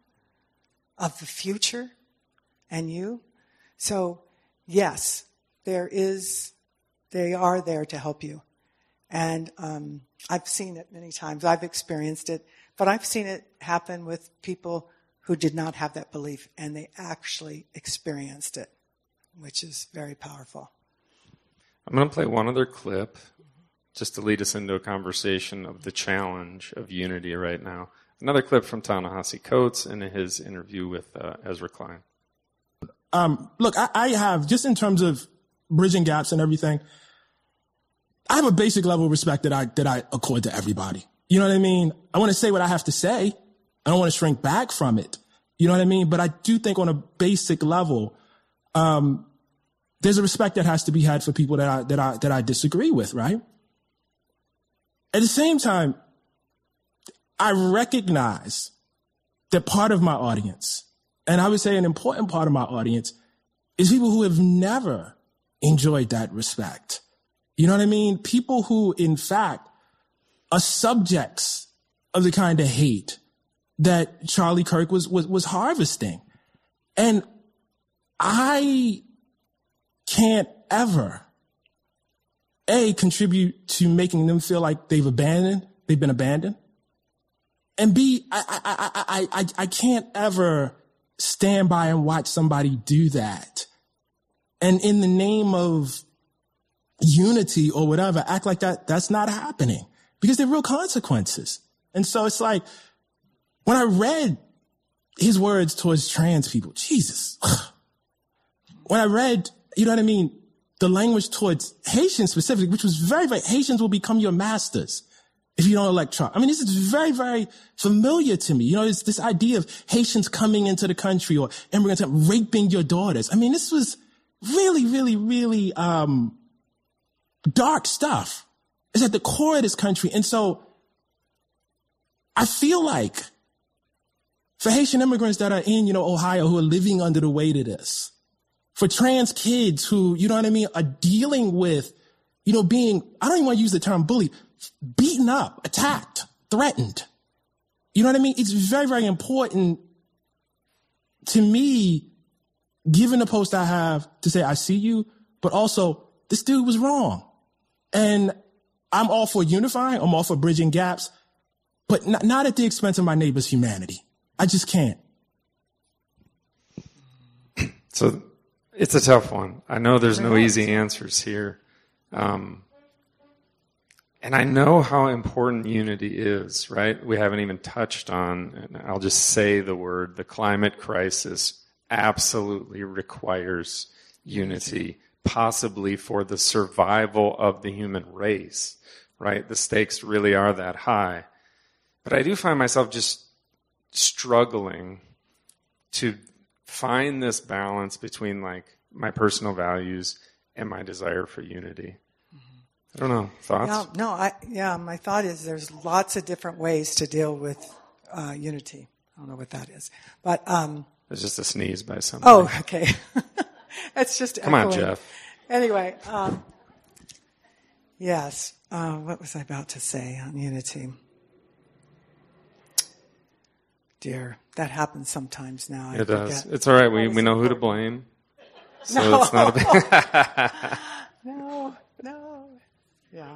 of the future and you. So, yes, there is, they are there to help you. And um, I've seen it many times. I've experienced it. But I've seen it happen with people who did not have that belief, and they actually experienced it, which is very powerful.
I'm going to play one other clip just to lead us into a conversation of the challenge of unity right now. Another clip from Ta-Nehisi Coates in his interview with uh, Ezra Klein.
Um, look, I, I have, just in terms of bridging gaps and everything, I have a basic level of respect that I, that I accord to everybody. You know what I mean? I want to say what I have to say. I don't want to shrink back from it. You know what I mean? But I do think on a basic level, um, there's a respect that has to be had for people that I, that I, that I disagree with, right? At the same time, I recognize that part of my audience, and I would say an important part of my audience, is people who have never enjoyed that respect. You know what I mean? People who, in fact, are subjects of the kind of hate that Charlie Kirk was, was, was harvesting. And I can't ever, A, contribute to making them feel like they've abandoned, they've been abandoned. And B, I, I, I, I, I can't ever stand by and watch somebody do that. And in the name of unity or whatever, act like that, that's not happening because there are real consequences. And so it's like, when I read his words towards trans people, Jesus, when I read, you know what I mean, the language towards Haitians specifically, which was very, very, Haitians will become your masters if you don't elect Trump. I mean, this is very, very familiar to me. You know, it's this idea of Haitians coming into the country or immigrants raping your daughters. I mean, this was really, really, really, um, dark stuff. It's at the core of this country. And so I feel like for Haitian immigrants that are in, you know, Ohio who are living under the weight of this, for trans kids who, you know what I mean, are dealing with, you know, being, I don't even want to use the term bullied, beaten up, attacked, threatened. You know what I mean? It's very, very important to me, given the post I have, to say, I see you, but also this dude was wrong. And I'm all for unifying. I'm all for bridging gaps, but not, not at the expense of my neighbor's humanity. I just can't.
So it's a tough one. I know there's no easy answers here. Um, and I know how important unity is, right? We haven't even touched on, and I'll just say the word, the climate crisis absolutely requires unity, possibly for the survival of the human race, right? The stakes really are that high. But I do find myself just struggling to find this balance between like my personal values and my desire for unity. Mm-hmm. I don't know. Thoughts?
Yeah, no, I, yeah, my thought is there's lots of different ways to deal with uh, unity. I don't know what that is. But um,
it's just a sneeze by somebody.
Oh, okay. It's just
Come
echoing.
on, Jeff.
Anyway, um, yes. Uh, what was I about to say on unity? Dear, that happens sometimes now.
It does. It's all right. We we know who to blame. So
no.
it's not a big
No, no. Yeah.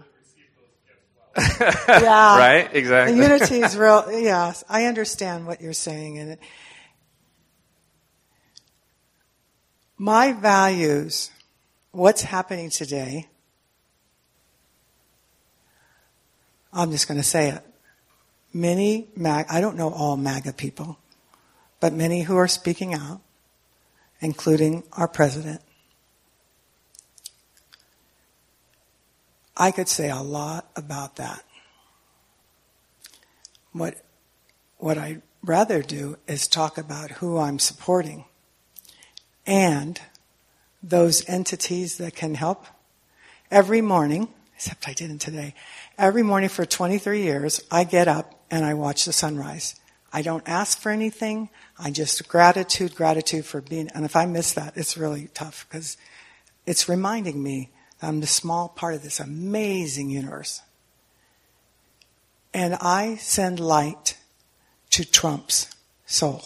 Yeah.
Right? Exactly.
The unity is real. Yes, I understand what you're saying. And it, my values, what's happening today, I'm just going to say it. Many, MAG, I don't know all MAGA people, but many who are speaking out, including our president. I could say a lot about that. What, what I'd rather do is talk about who I'm supporting and those entities that can help. Every morning, except I didn't today, every morning for twenty-three years, I get up and I watch the sunrise. I don't ask for anything. I just gratitude, gratitude for being, and if I miss that, it's really tough because it's reminding me that I'm the small part of this amazing universe. And I send light to Trump's soul.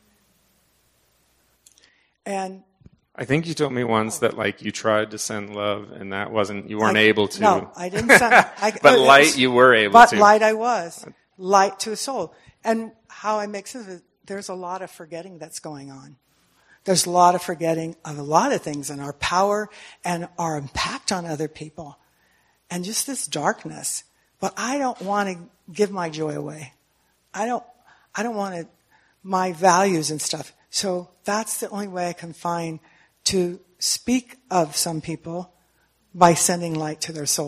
And
I think you told me once that like you tried to send love and that wasn't, you weren't
I,
able to.
No, I didn't send. I,
but
oh,
light you were able
but
to.
But light I was. Light to a soul. And how I make sense of it, there's a lot of forgetting that's going on. There's a lot of forgetting of a lot of things and our power and our impact on other people. And just this darkness. But I don't want to give my joy away. I don't, I don't want to, my values and stuff. So that's the only way I can find to speak of some people by sending light to their soul.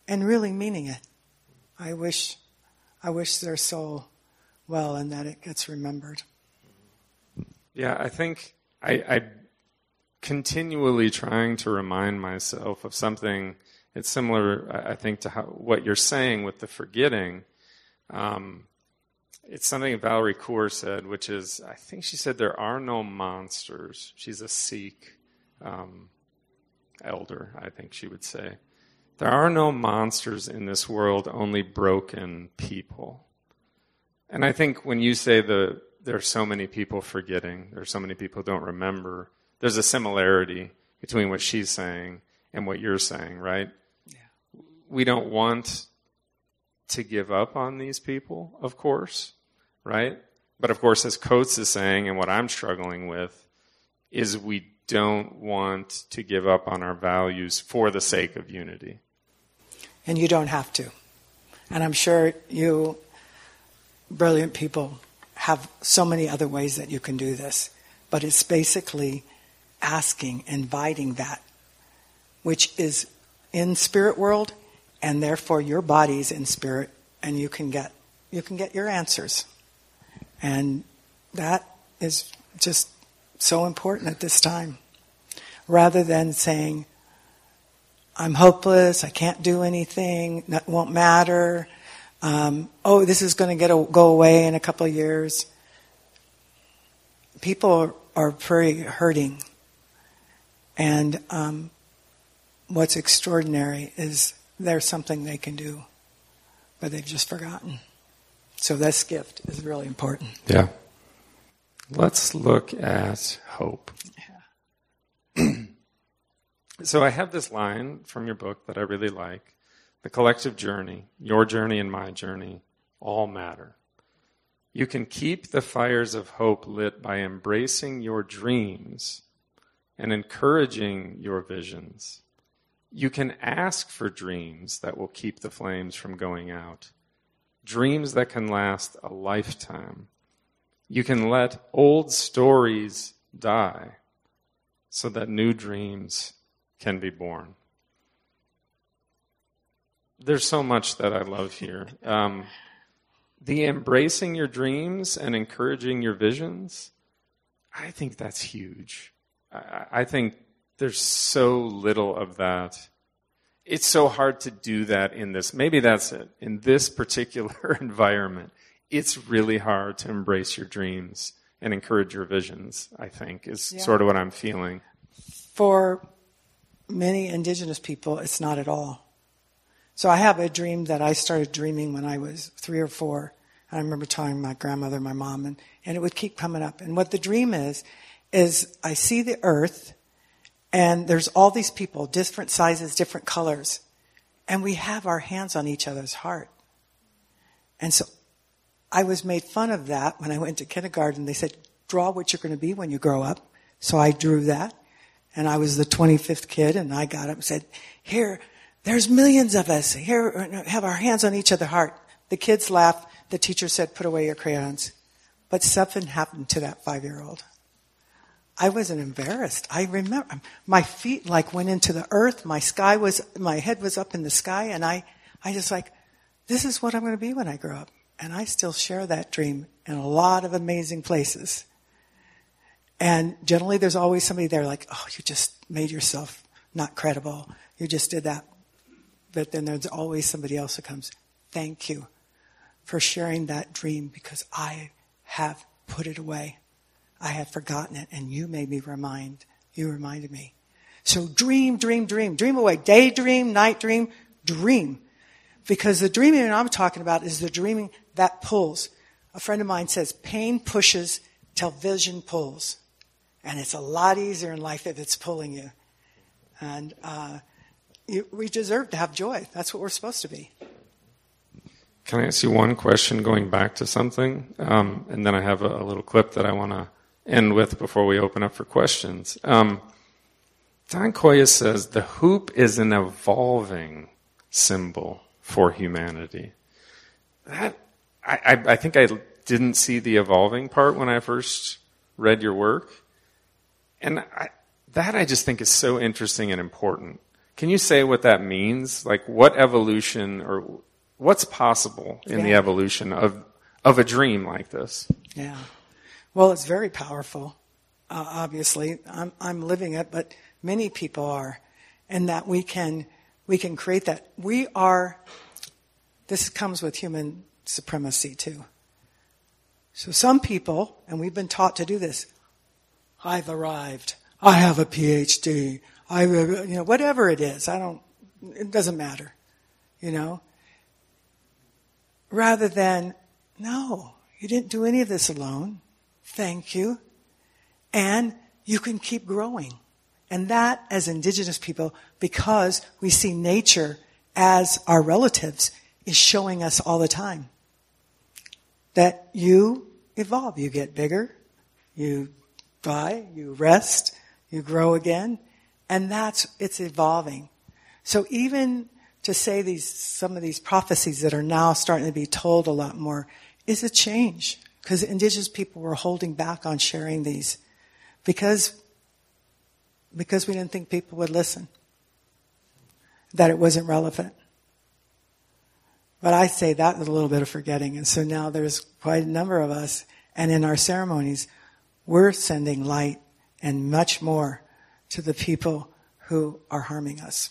and really meaning it. I wish, I wish their soul well and that it gets remembered.
Yeah, I think I, I continually trying to remind myself of something. It's similar, I think, to how, what you're saying with the forgetting. Um, it's something Valerie Kaur said, which is, I think she said, there are no monsters. She's a Sikh um, elder, I think she would say. There are no monsters in this world, only broken people. And I think when you say the there are so many people forgetting, there are so many people who don't remember, there's a similarity between what she's saying and what you're saying, right? Yeah. We don't want to give up on these people, of course, right? But of course, as Coates is saying, and what I'm struggling with, is we don't want to give up on our values for the sake of unity.
And you don't have to. And I'm sure you brilliant people have so many other ways that you can do this. But it's basically asking, inviting that, which is in spirit world, and therefore your body's in spirit, and you can get you can get your answers. And that is just so important at this time. Rather than saying, I'm hopeless, I can't do anything, it won't matter, um, oh, this is going to get a, go away in a couple of years. People are, are very hurting. And um, what's extraordinary is there's something they can do, but they've just forgotten. So this gift is really important.
Yeah. Let's look at hope. Yeah. So I have this line from your book that I really like. The collective journey, your journey and my journey, all matter. You can keep the fires of hope lit by embracing your dreams and encouraging your visions. You can ask for dreams that will keep the flames from going out, dreams that can last a lifetime. You can let old stories die so that new dreams can be born. There's so much that I love here. Um, the embracing your dreams and encouraging your visions, I think that's huge. I, I think there's so little of that. It's so hard to do that in this. Maybe that's it. In this particular environment, it's really hard to embrace your dreams and encourage your visions, I think, is yeah. sort of what I'm feeling.
For many indigenous people, it's not at all. So I have a dream that I started dreaming when I was three or four. I remember telling my grandmother, my mom, and, and it would keep coming up. And what the dream is, is I see the earth, and there's all these people, different sizes, different colors, and we have our hands on each other's heart. And so I was made fun of that when I went to kindergarten. They said, draw what you're going to be when you grow up. So I drew that, and I was the twenty-fifth kid, and I got up and said, here, there's millions of us. Here, have our hands on each other's heart. The kids laughed. The teacher said, put away your crayons. But something happened to that five-year-old. I wasn't embarrassed. I remember my feet like went into the earth. My sky was, my head was up in the sky, and I, I just like, this is what I'm going to be when I grow up. And I still share that dream in a lot of amazing places. And generally there's always somebody there like, oh, you just made yourself not credible. You just did that. But then there's always somebody else who comes, thank you for sharing that dream because I have put it away. I had forgotten it, and you made me remind, you reminded me. So dream, dream, dream, dream away. Daydream, night dream, dream. Because the dreaming that I'm talking about is the dreaming that pulls. A friend of mine says, pain pushes till vision pulls. And it's a lot easier in life if it's pulling you. And uh, you, we deserve to have joy. That's what we're supposed to be.
Can I ask you one question going back to something? Um, and then I have a, a little clip that I want to end with before we open up for questions. Um, Don Koya says the hoop is an evolving symbol for humanity. That I, I, I think I didn't see the evolving part when I first read your work. And I, that I just think is so interesting and important. Can you say what that means? Like what evolution or what's possible in
yeah.
the evolution of of a dream like this?
Yeah. Well, it's very powerful. Uh, obviously, I'm I'm living it, but many people are, and that we can we can create that. We are. This comes with human supremacy too. So some people, and we've been taught to do this. I've arrived. I have a P H D. I, you know, whatever it is. I don't. It doesn't matter. You know. Rather than, no, you didn't do any of this alone. Thank you. And you can keep growing. And that, as Indigenous people, because we see nature as our relatives, is showing us all the time that you evolve. You get bigger, you die, you rest, you grow again, and that's, it's evolving. So even to say these, some of these prophecies that are now starting to be told a lot more is a change, because Indigenous people were holding back on sharing these because, because we didn't think people would listen, that it wasn't relevant. But I say that with a little bit of forgetting. And so now there's quite a number of us. And in our ceremonies, we're sending light and much more to the people who are harming us.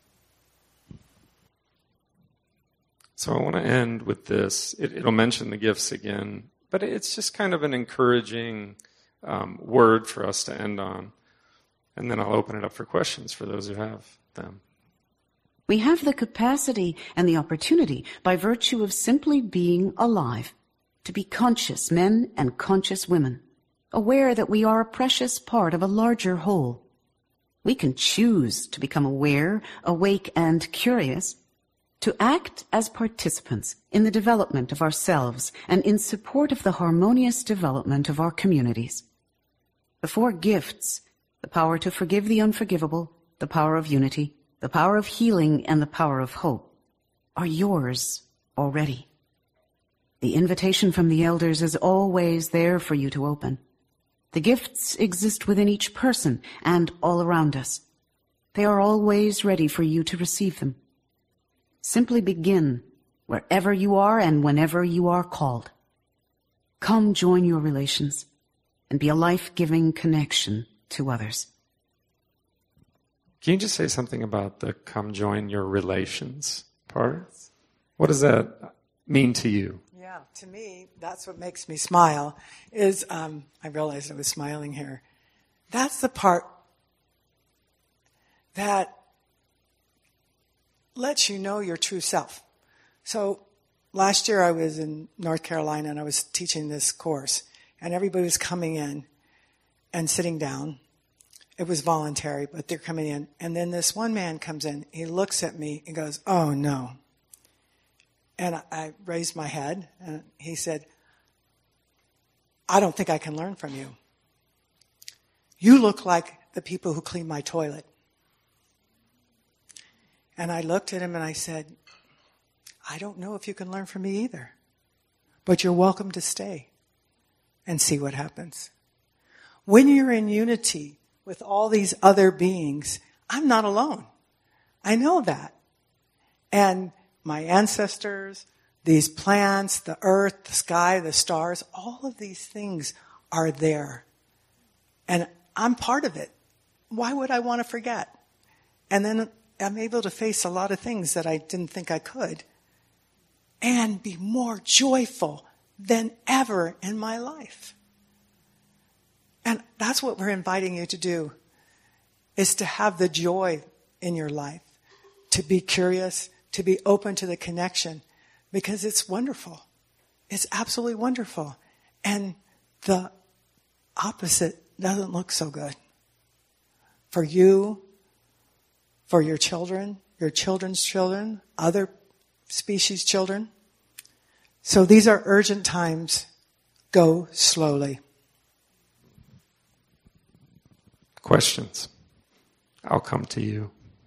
So I want to end with this. It, it'll mention the gifts again, but it's just kind of an encouraging um, word for us to end on. And then I'll open it up for questions for those who have them.
We have the capacity and the opportunity, by virtue of simply being alive, to be conscious men and conscious women, aware that we are a precious part of a larger whole. We can choose to become aware, awake, and curious, to act as participants in the development of ourselves and in support of the harmonious development of our communities. The four gifts, the power to forgive the unforgivable, the power of unity, the power of healing, and the power of hope, are yours already. The invitation from the elders is always there for you to open. The gifts exist within each person and all around us. They are always ready for you to receive them. Simply begin wherever you are and whenever you are called. Come join your relations and be a life-giving connection to others.
Can you just say something about the come join your relations part? What does that mean to you?
Yeah, to me, that's what makes me smile, is, um, I realized I was smiling here. That's the part that lets you know your true self. So last year I was in North Carolina and I was teaching this course, and everybody was coming in and sitting down. It was voluntary, but they're coming in. And then this one man comes in. He looks at me and goes, "Oh, no." And I, I raised my head, and he said, "I don't think I can learn from you. You look like the people who clean my toilet." And I looked at him and I said, "I don't know if you can learn from me either, but you're welcome to stay and see what happens." When you're in unity with all these other beings, I'm not alone. I know that. And my ancestors, these plants, the earth, the sky, the stars, all of these things are there. And I'm part of it. Why would I want to forget? And then I'm able to face a lot of things that I didn't think I could and be more joyful than ever in my life. And that's what we're inviting you to do, is to have the joy in your life, to be curious, to be open to the connection, because it's wonderful. It's absolutely wonderful. And the opposite doesn't look so good. For you, for your children, your children's children, other species' children. So these are urgent times. Go slowly.
Questions? I'll come to you.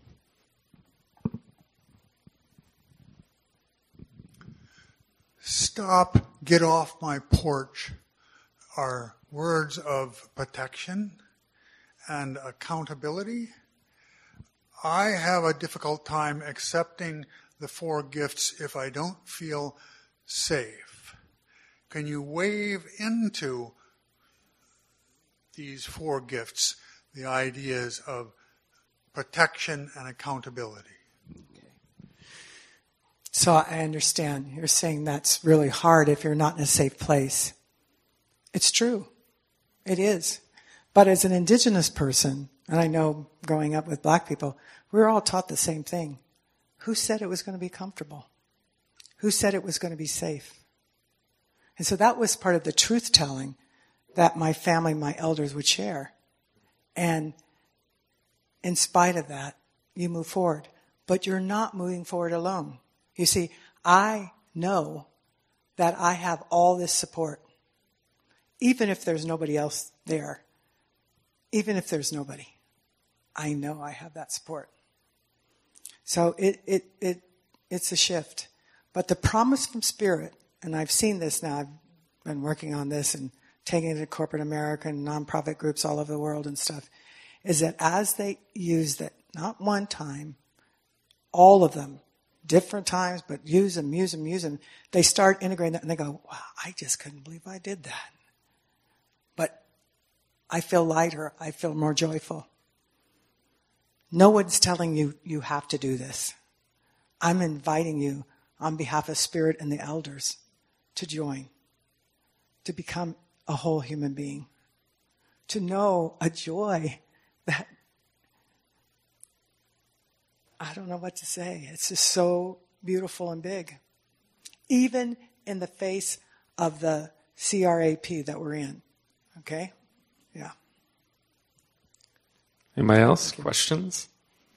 Stop, get off my porch are words of protection and accountability. I have a difficult time accepting the four gifts if I don't feel safe. Can you wave into these four gifts the ideas of protection and accountability?
So I understand. You're saying that's really hard if you're not in a safe place. It's true. It is. But as an indigenous person, and I know growing up with black people, we were all taught the same thing. Who said it was going to be comfortable? Who said it was going to be safe? And so that was part of the truth-telling that my family, my elders would share. And in spite of that, you move forward. But you're not moving forward alone. You see, I know that I have all this support. Even if there's nobody else there. Even if there's nobody. I know I have that support. So it, it, it, it's a shift. But the promise from Spirit, and I've seen this now, I've been working on this and taking it to corporate America and nonprofit groups all over the world and stuff, is that as they use it, not one time, all of them, different times, but use them, use them, use them, they start integrating that and they go, wow, I just couldn't believe I did that. But I feel lighter, I feel more joyful. No one's telling you you have to do this. I'm inviting you on behalf of Spirit and the elders to join, to become a whole human being, to know a joy that I don't know what to say. It's just so beautiful and big. Even in the face of the C R A P that we're in. Okay? Yeah.
Anybody else? Questions?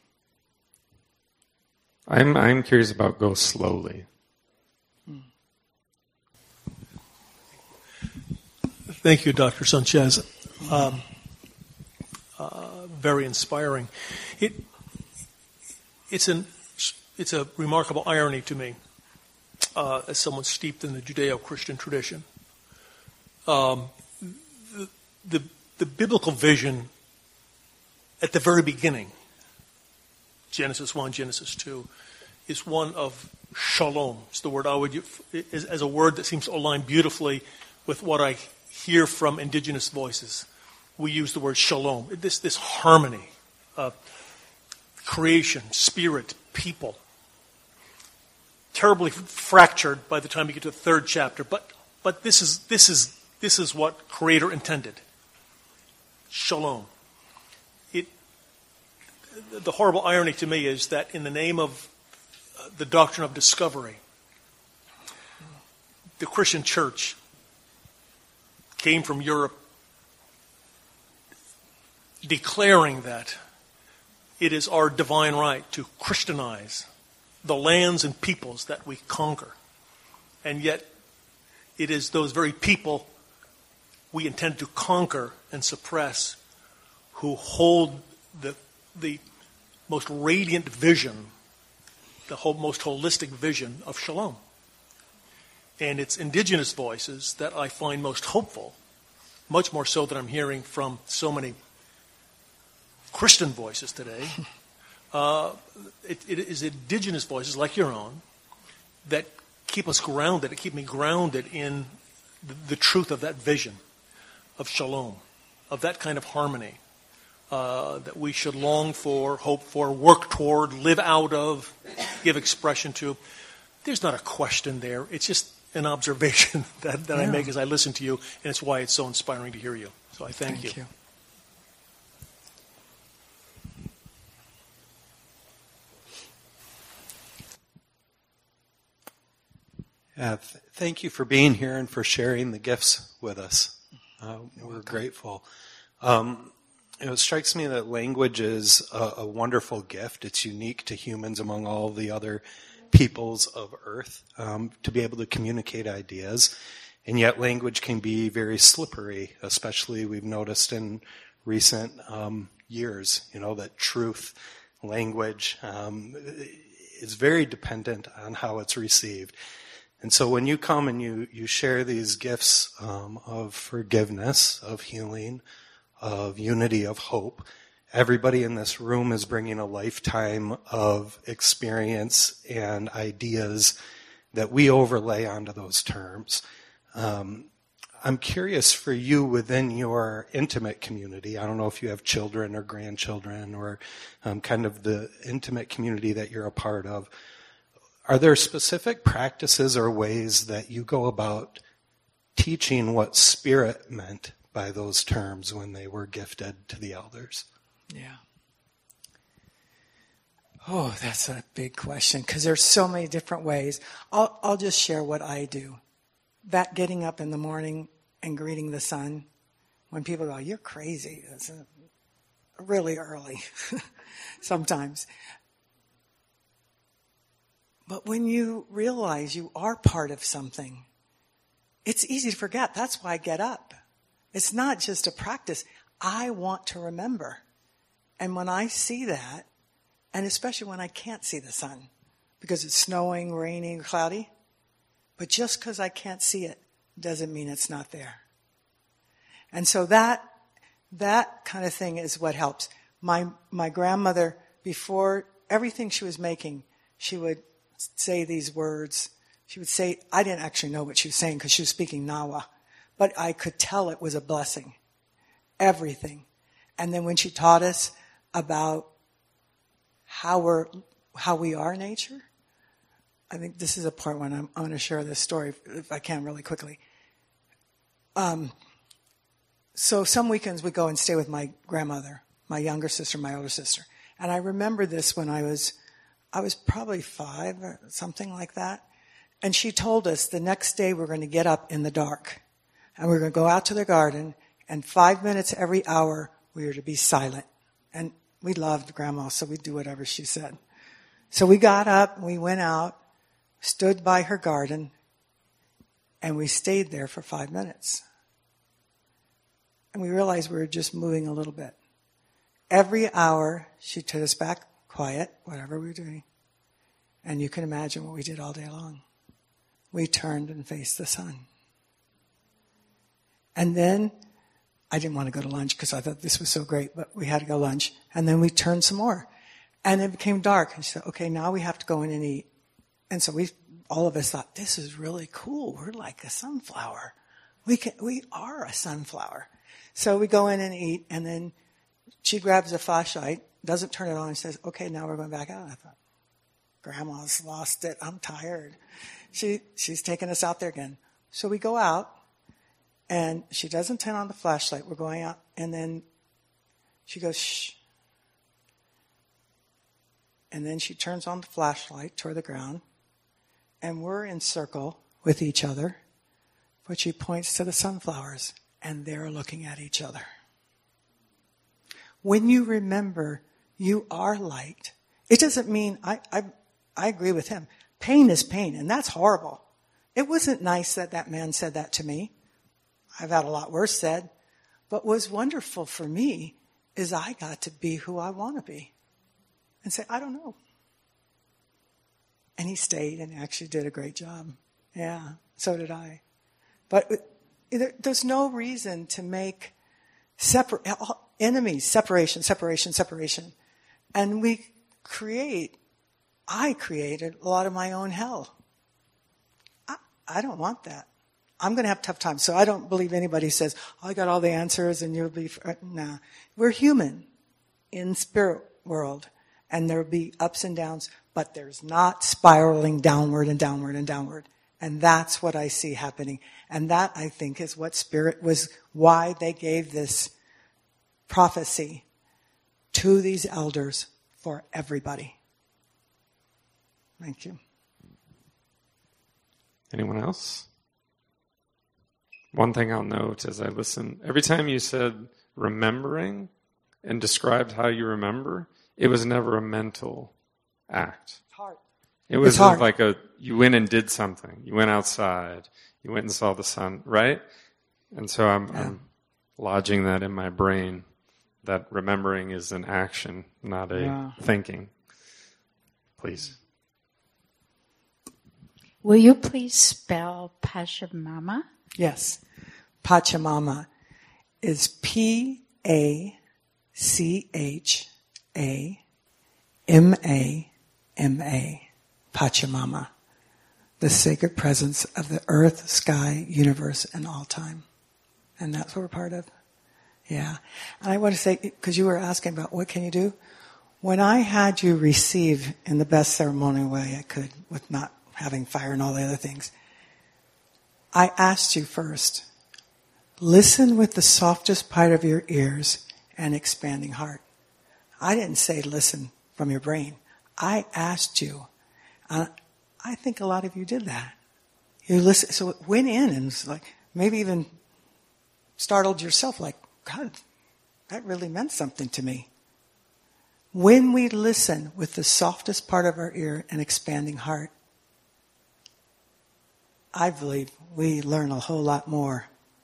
I'm I'm curious about go slowly.
Thank you, Doctor Sanchez. Um, uh, very inspiring. It it's an it's a remarkable irony to me, uh, as someone steeped in the Judeo-Christian tradition. Um, the, the the biblical vision at the very beginning, Genesis one, Genesis two, is one of shalom. It's the word I would use as a word that seems to align beautifully with what I hear from indigenous voices. We use the word shalom. This this harmony, uh, creation, spirit, people. Terribly fractured by the time you get to the third chapter, but but this is this is this is what Creator intended. Shalom. It. The horrible irony to me is that in the name of the doctrine of discovery, the Christian church came from Europe declaring that it is our divine right to Christianize the lands and peoples that we conquer. And yet it is those very people we intend to conquer and suppress who hold the the most radiant vision, the whole, most holistic vision of shalom. And it's indigenous voices that I find most hopeful, much more so than I'm hearing from so many Christian voices today. Uh, it, it is indigenous voices like your own that keep us grounded, that keep me grounded in the, the truth of that vision of shalom, of that kind of harmony. Uh, that we should long for, hope for, work toward, live out of, give expression to. There's not a question there. It's just an observation that, that yeah. I make as I listen to you, and it's why it's so inspiring to hear you. So I thank,
thank
you.
you.
Uh, th- thank you for being here and for sharing the gifts with us. Uh, we're grateful. Um, It strikes me that language is a, a wonderful gift. It's unique to humans among all the other peoples of Earth, um, to be able to communicate ideas. And yet language can be very slippery, especially we've noticed in recent um, years, you know, that truth, language um, is very dependent on how it's received. And so when you come and you, you share these gifts um, of forgiveness, of healing, of unity, of hope, everybody in this room is bringing a lifetime of experience and ideas that we overlay onto those terms. Um, I'm curious for you within your intimate community. I don't know if you have children or grandchildren or um, kind of the intimate community that you're a part of. Are there specific practices or ways that you go about teaching what Spirit meant by those terms when they were gifted to the elders?
Yeah. Oh, that's a big question because there's so many different ways. I'll, I'll just share what I do. That getting up in the morning and greeting the sun, when people go, you're crazy. That's a, really early sometimes. But when you realize you are part of something, it's easy to forget. That's why I get up. It's not just a practice. I want to remember. And when I see that, and especially when I can't see the sun, because it's snowing, raining, cloudy, but just because I can't see it doesn't mean it's not there. And so that that kind of thing is what helps. My my grandmother, before everything she was making, she would say these words. She would say, I didn't actually know what she was saying because she was speaking Nawa, but I could tell it was a blessing. Everything. And then when she taught us about how we're how we are nature, I think this is a part when I'm, I'm going to share this story, if I can, really quickly. Um, so some weekends we go and stay with my grandmother, my younger sister, my older sister. And I remember this when I was, I was probably five or something like that. And she told us the next day we're going to get up in the dark. And we're going to go out to the garden, and five minutes every hour we were to be silent. And we loved Grandma, so we'd do whatever she said. So we got up, we went out, stood by her garden, and we stayed there for five minutes. And we realized we were just moving a little bit. Every hour, she took us back, quiet, whatever we were doing. And you can imagine what we did all day long. We turned and faced the sun. And then, I didn't want to go to lunch because I thought this was so great, but we had to go lunch. And then we turned some more. And it became dark. And she said, okay, now we have to go in and eat. And so we, all of us thought, this is really cool. We're like a sunflower. We can, we are a sunflower. So we go in and eat, and then she grabs a flashlight, doesn't turn it on, and says, okay, now we're going back out. I thought, Grandma's lost it. I'm tired. She, she's taking us out there again. So we go out, and she doesn't turn on the flashlight. We're going out, and then she goes, shh. And then she turns on the flashlight toward the ground, and we're in circle with each other, but she points to the sunflowers, and they're looking at each other. When you remember you are light, it doesn't mean, I, I, I agree with him, pain is pain, and that's horrible. It wasn't nice that that man said that to me. I've had a lot worse said. But what was wonderful for me is I got to be who I want to be. And say, I don't know. And he stayed and actually did a great job. Yeah, so did I. But there's no reason to make separ- enemies, separation, separation, separation. And we create, I created a lot of my own hell. I, I don't want that. I'm going to have tough times. So I don't believe anybody says, oh, I got all the answers and you'll be, nah. We're human in spirit world. And there'll be ups and downs, but there's not spiraling downward and downward and downward. And that's what I see happening. And that, I think, is what Spirit was, why they gave this prophecy to these elders for everybody. Thank you.
Anyone else? One thing I'll note as I listen, every time you said remembering and described how you remember, it was never a mental act.
Heart.
It was
It's hard.
like a, you went and did something. You went outside. You went and saw the sun, right? And so I'm,
Yeah.
I'm lodging that in my brain, that remembering is an action, not a
Yeah.
thinking. Please.
Will you please spell
C H A M A M A, Pachamama, the sacred presence of the earth, sky, universe, and all time. And that's what we're part of. Yeah. And I want to say, because you were asking about what can you do? When I had you receive in the best ceremonial way I could, with not having fire and all the other things, I asked you first, listen with the softest part of your ears and expanding heart. I didn't say listen from your brain. I asked you. Uh, I think a lot of you did that. You listen, so it went in and was like, maybe even startled yourself, like, God, that really meant something to me. When we listen with the softest part of our ear and expanding heart, I believe we learn a whole lot more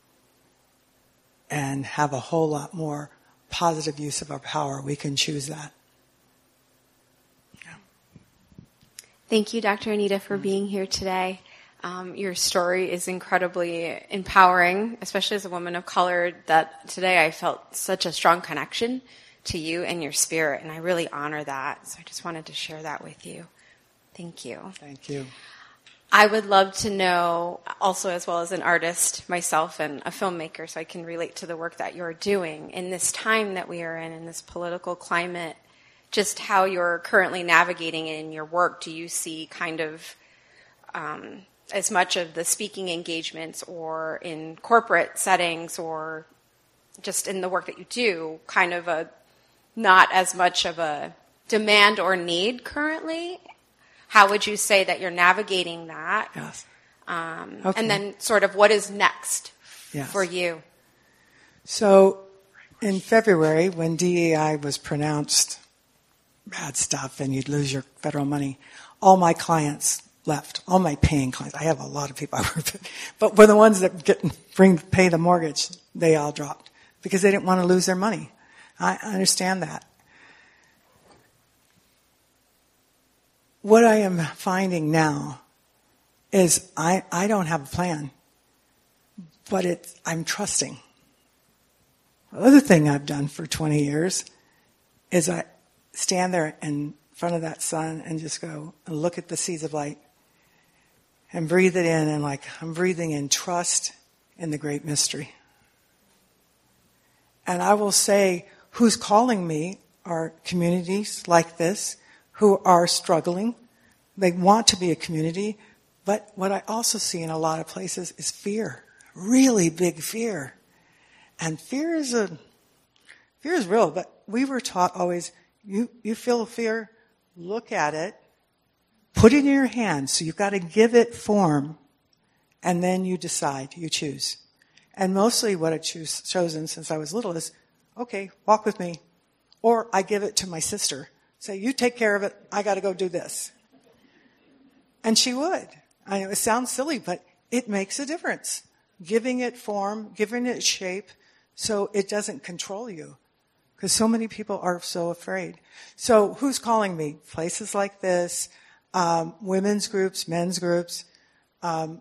and have a whole lot more positive use of our power. We can choose that. Yeah.
Thank you, Doctor Anita, for being here today. Um, your story is incredibly empowering, especially as a woman of color, that today I felt such a strong connection to you and your spirit, and I really honor that. So I just wanted to share that with you. Thank you.
Thank you.
I would love to know, also as well as an artist myself and a filmmaker, so I can relate to the work that you're doing in this time that we are in, in this political climate, just how you're currently navigating it in your work. Do you see kind of um, as much of the speaking engagements or in corporate settings or just in the work that you do, kind of a not as much of a demand or need currently? How would you say that you're navigating that?
Yes.
Um,
okay.
And then sort of what is next
yes.
for you?
So in February, when D E I was pronounced bad stuff and you'd lose your federal money, all my clients left, all my paying clients. I have a lot of people I work with, but for the ones that get, bring pay the mortgage, they all dropped because they didn't want to lose their money. I understand that. What I am finding now is I, I don't have a plan, but it, I'm trusting. The other thing I've done for twenty years is I stand there in front of that sun and just go and look at the seeds of light and breathe it in, and like I'm breathing in trust in the great mystery. And I will say, who's calling me are communities like this who are struggling. They want to be a community, but what I also see in a lot of places is fear, really big fear. And fear is a fear is real, but we were taught always, you, you feel fear, look at it, put it in your hand, so you've got to give it form, and then you decide, you choose. And mostly what I've choose, chosen since I was little is, okay, walk with me. Or I give it to my sister. Say, you take care of it, I got to go do this. And she would. I know it sounds silly, but it makes a difference. Giving it form, giving it shape, so it doesn't control you. Because so many people are so afraid. So who's calling me? Places like this, um, women's groups, men's groups, um,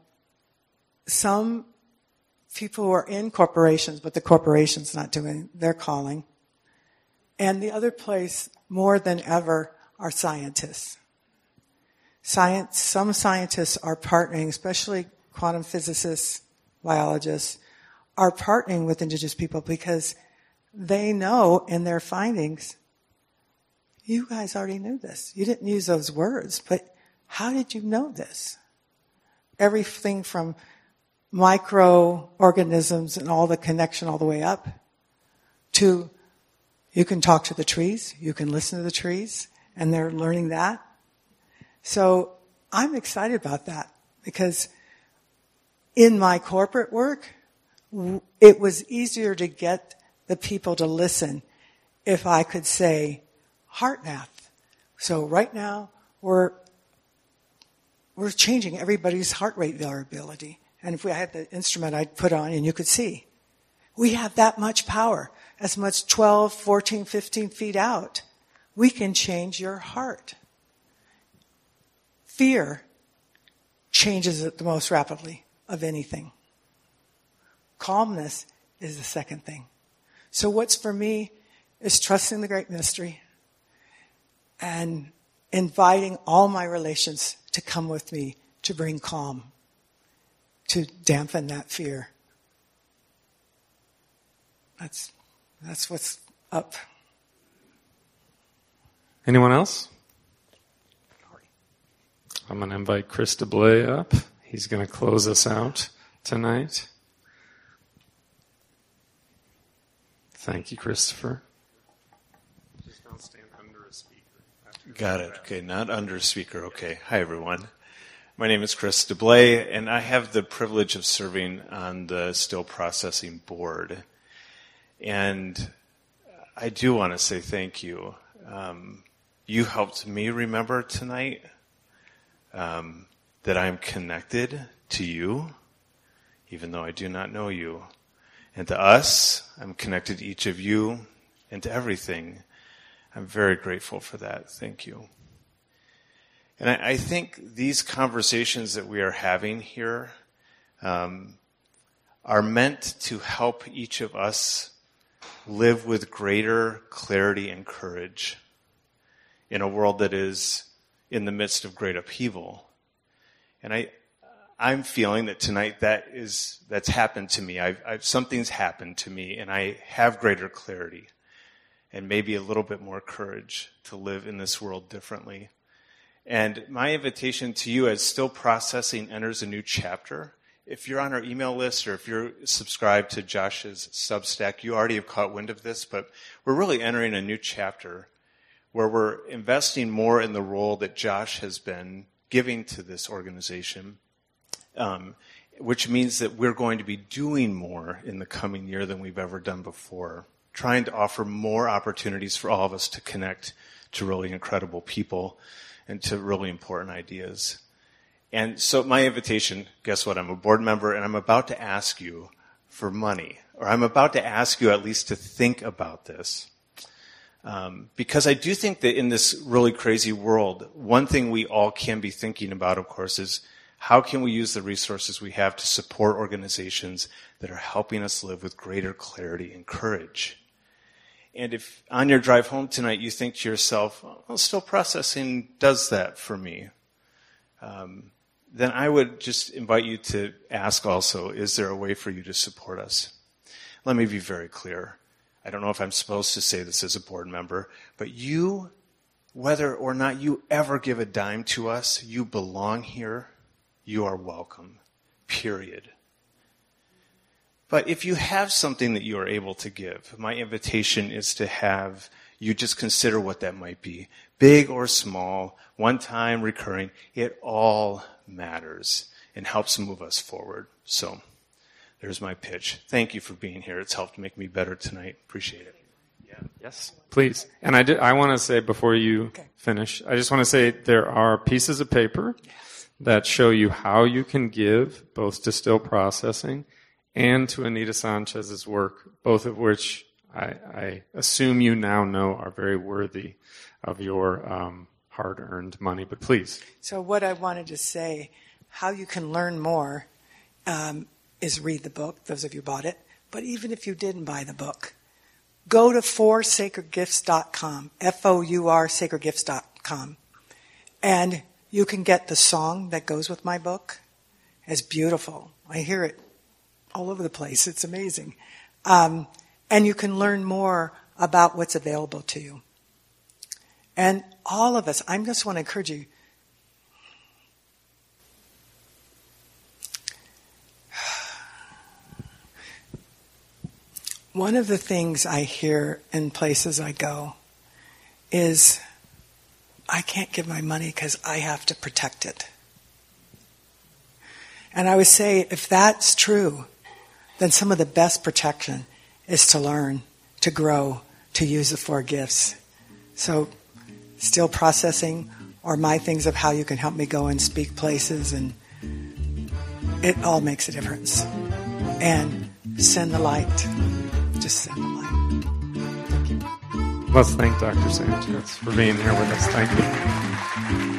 some people who are in corporations, but the corporation's not doing, they're calling. And the other place, more than ever, are scientists. Science, some scientists are partnering, especially quantum physicists, biologists, are partnering with indigenous people because they know in their findings, you guys already knew this. You didn't use those words, but how did you know this? Everything from microorganisms and all the connection all the way up to you can talk to the trees, you can listen to the trees, and they're learning that. So I'm excited about that because in my corporate work, it was easier to get the people to listen if I could say heart math. So right now we're we're changing everybody's heart rate variability. And if we had the instrument I'd put on and you could see, we have that much power. As much twelve, fourteen, fifteen feet out, we can change your heart. Fear changes it the most rapidly of anything. Calmness is the second thing. So what's for me is trusting the great mystery and inviting all my relations to come with me to bring calm, to dampen that fear. That's, that's what's up.
Anyone else? I'm going to invite Chris DeBlay up. He's going to close us out tonight. Thank you, Christopher. Just don't stand under a speaker.
Got it. Okay, not under a speaker. Okay. Hi, everyone. My name is Chris DeBlay, and I have the privilege of serving on the Still Processing Board. And I do want to say thank you. Um, you helped me remember tonight um, that I'm connected to you, even though I do not know you. And to us, I'm connected to each of you and to everything. I'm very grateful for that. Thank you. And I, I think these conversations that we are having here um, are meant to help each of us live with greater clarity and courage in a world that is in the midst of great upheaval. And I, I'm feeling that tonight that is, that's happened to me. I've, I've, something's happened to me, and I have greater clarity and maybe a little bit more courage to live in this world differently. And my invitation to you as Still Processing enters a new chapter, if you're on our email list or if you're subscribed to Josh's Substack, you already have caught wind of this, but we're really entering a new chapter where we're investing more in the role that Josh has been giving to this organization, um, which means that we're going to be doing more in the coming year than we've ever done before, trying to offer more opportunities for all of us to connect to really incredible people and to really important ideas. And so my invitation, guess what? I'm a board member, and I'm about to ask you for money, or I'm about to ask you at least to think about this. Um, because I do think that in this really crazy world, one thing we all can be thinking about, of course, is how can we use the resources we have to support organizations that are helping us live with greater clarity and courage. And if on your drive home tonight you think to yourself, well, Still Processing does that for me, um, then I would just invite you to ask also, is there a way for you to support us? Let me be very clear. I don't know if I'm supposed to say this as a board member, but you, whether or not you ever give a dime to us, you belong here. You are welcome, period. But if you have something that you are able to give, my invitation is to have you just consider what that might be. Big or small, one time, recurring, it all matters and helps move us forward. So there's my pitch. Thank you for being here. It's helped make me better tonight. Appreciate it.
Yeah. Yes, please. And I, did, I want to say before you okay. finish, I just want to say there are pieces of paper that show you how you can give both to Still Processing and to Anita Sanchez's work, both of which I, I assume you now know are very worthy of your um, hard-earned money. But please.
So what I wanted to say, how you can learn more um, is read the book, those of you who bought it. But even if you didn't buy the book, go to for sacred gifts dot com, F O U R sacred gifts dot com, and you can get the song that goes with my book. It's beautiful. I hear it all over the place. It's amazing. Um, and you can learn more about what's available to you. And all of us, I just want to encourage you, one of the things I hear in places I go is, I can't give my money because I have to protect it. And I would say, if that's true, then some of the best protection is to learn, to grow, to use the four gifts. So, Still Processing, or my things of how you can help me go and speak places, and it all makes a difference. And send the light. Just send the light. Thank you.
Let's thank Doctor Sanchez for being here with us. Thank you.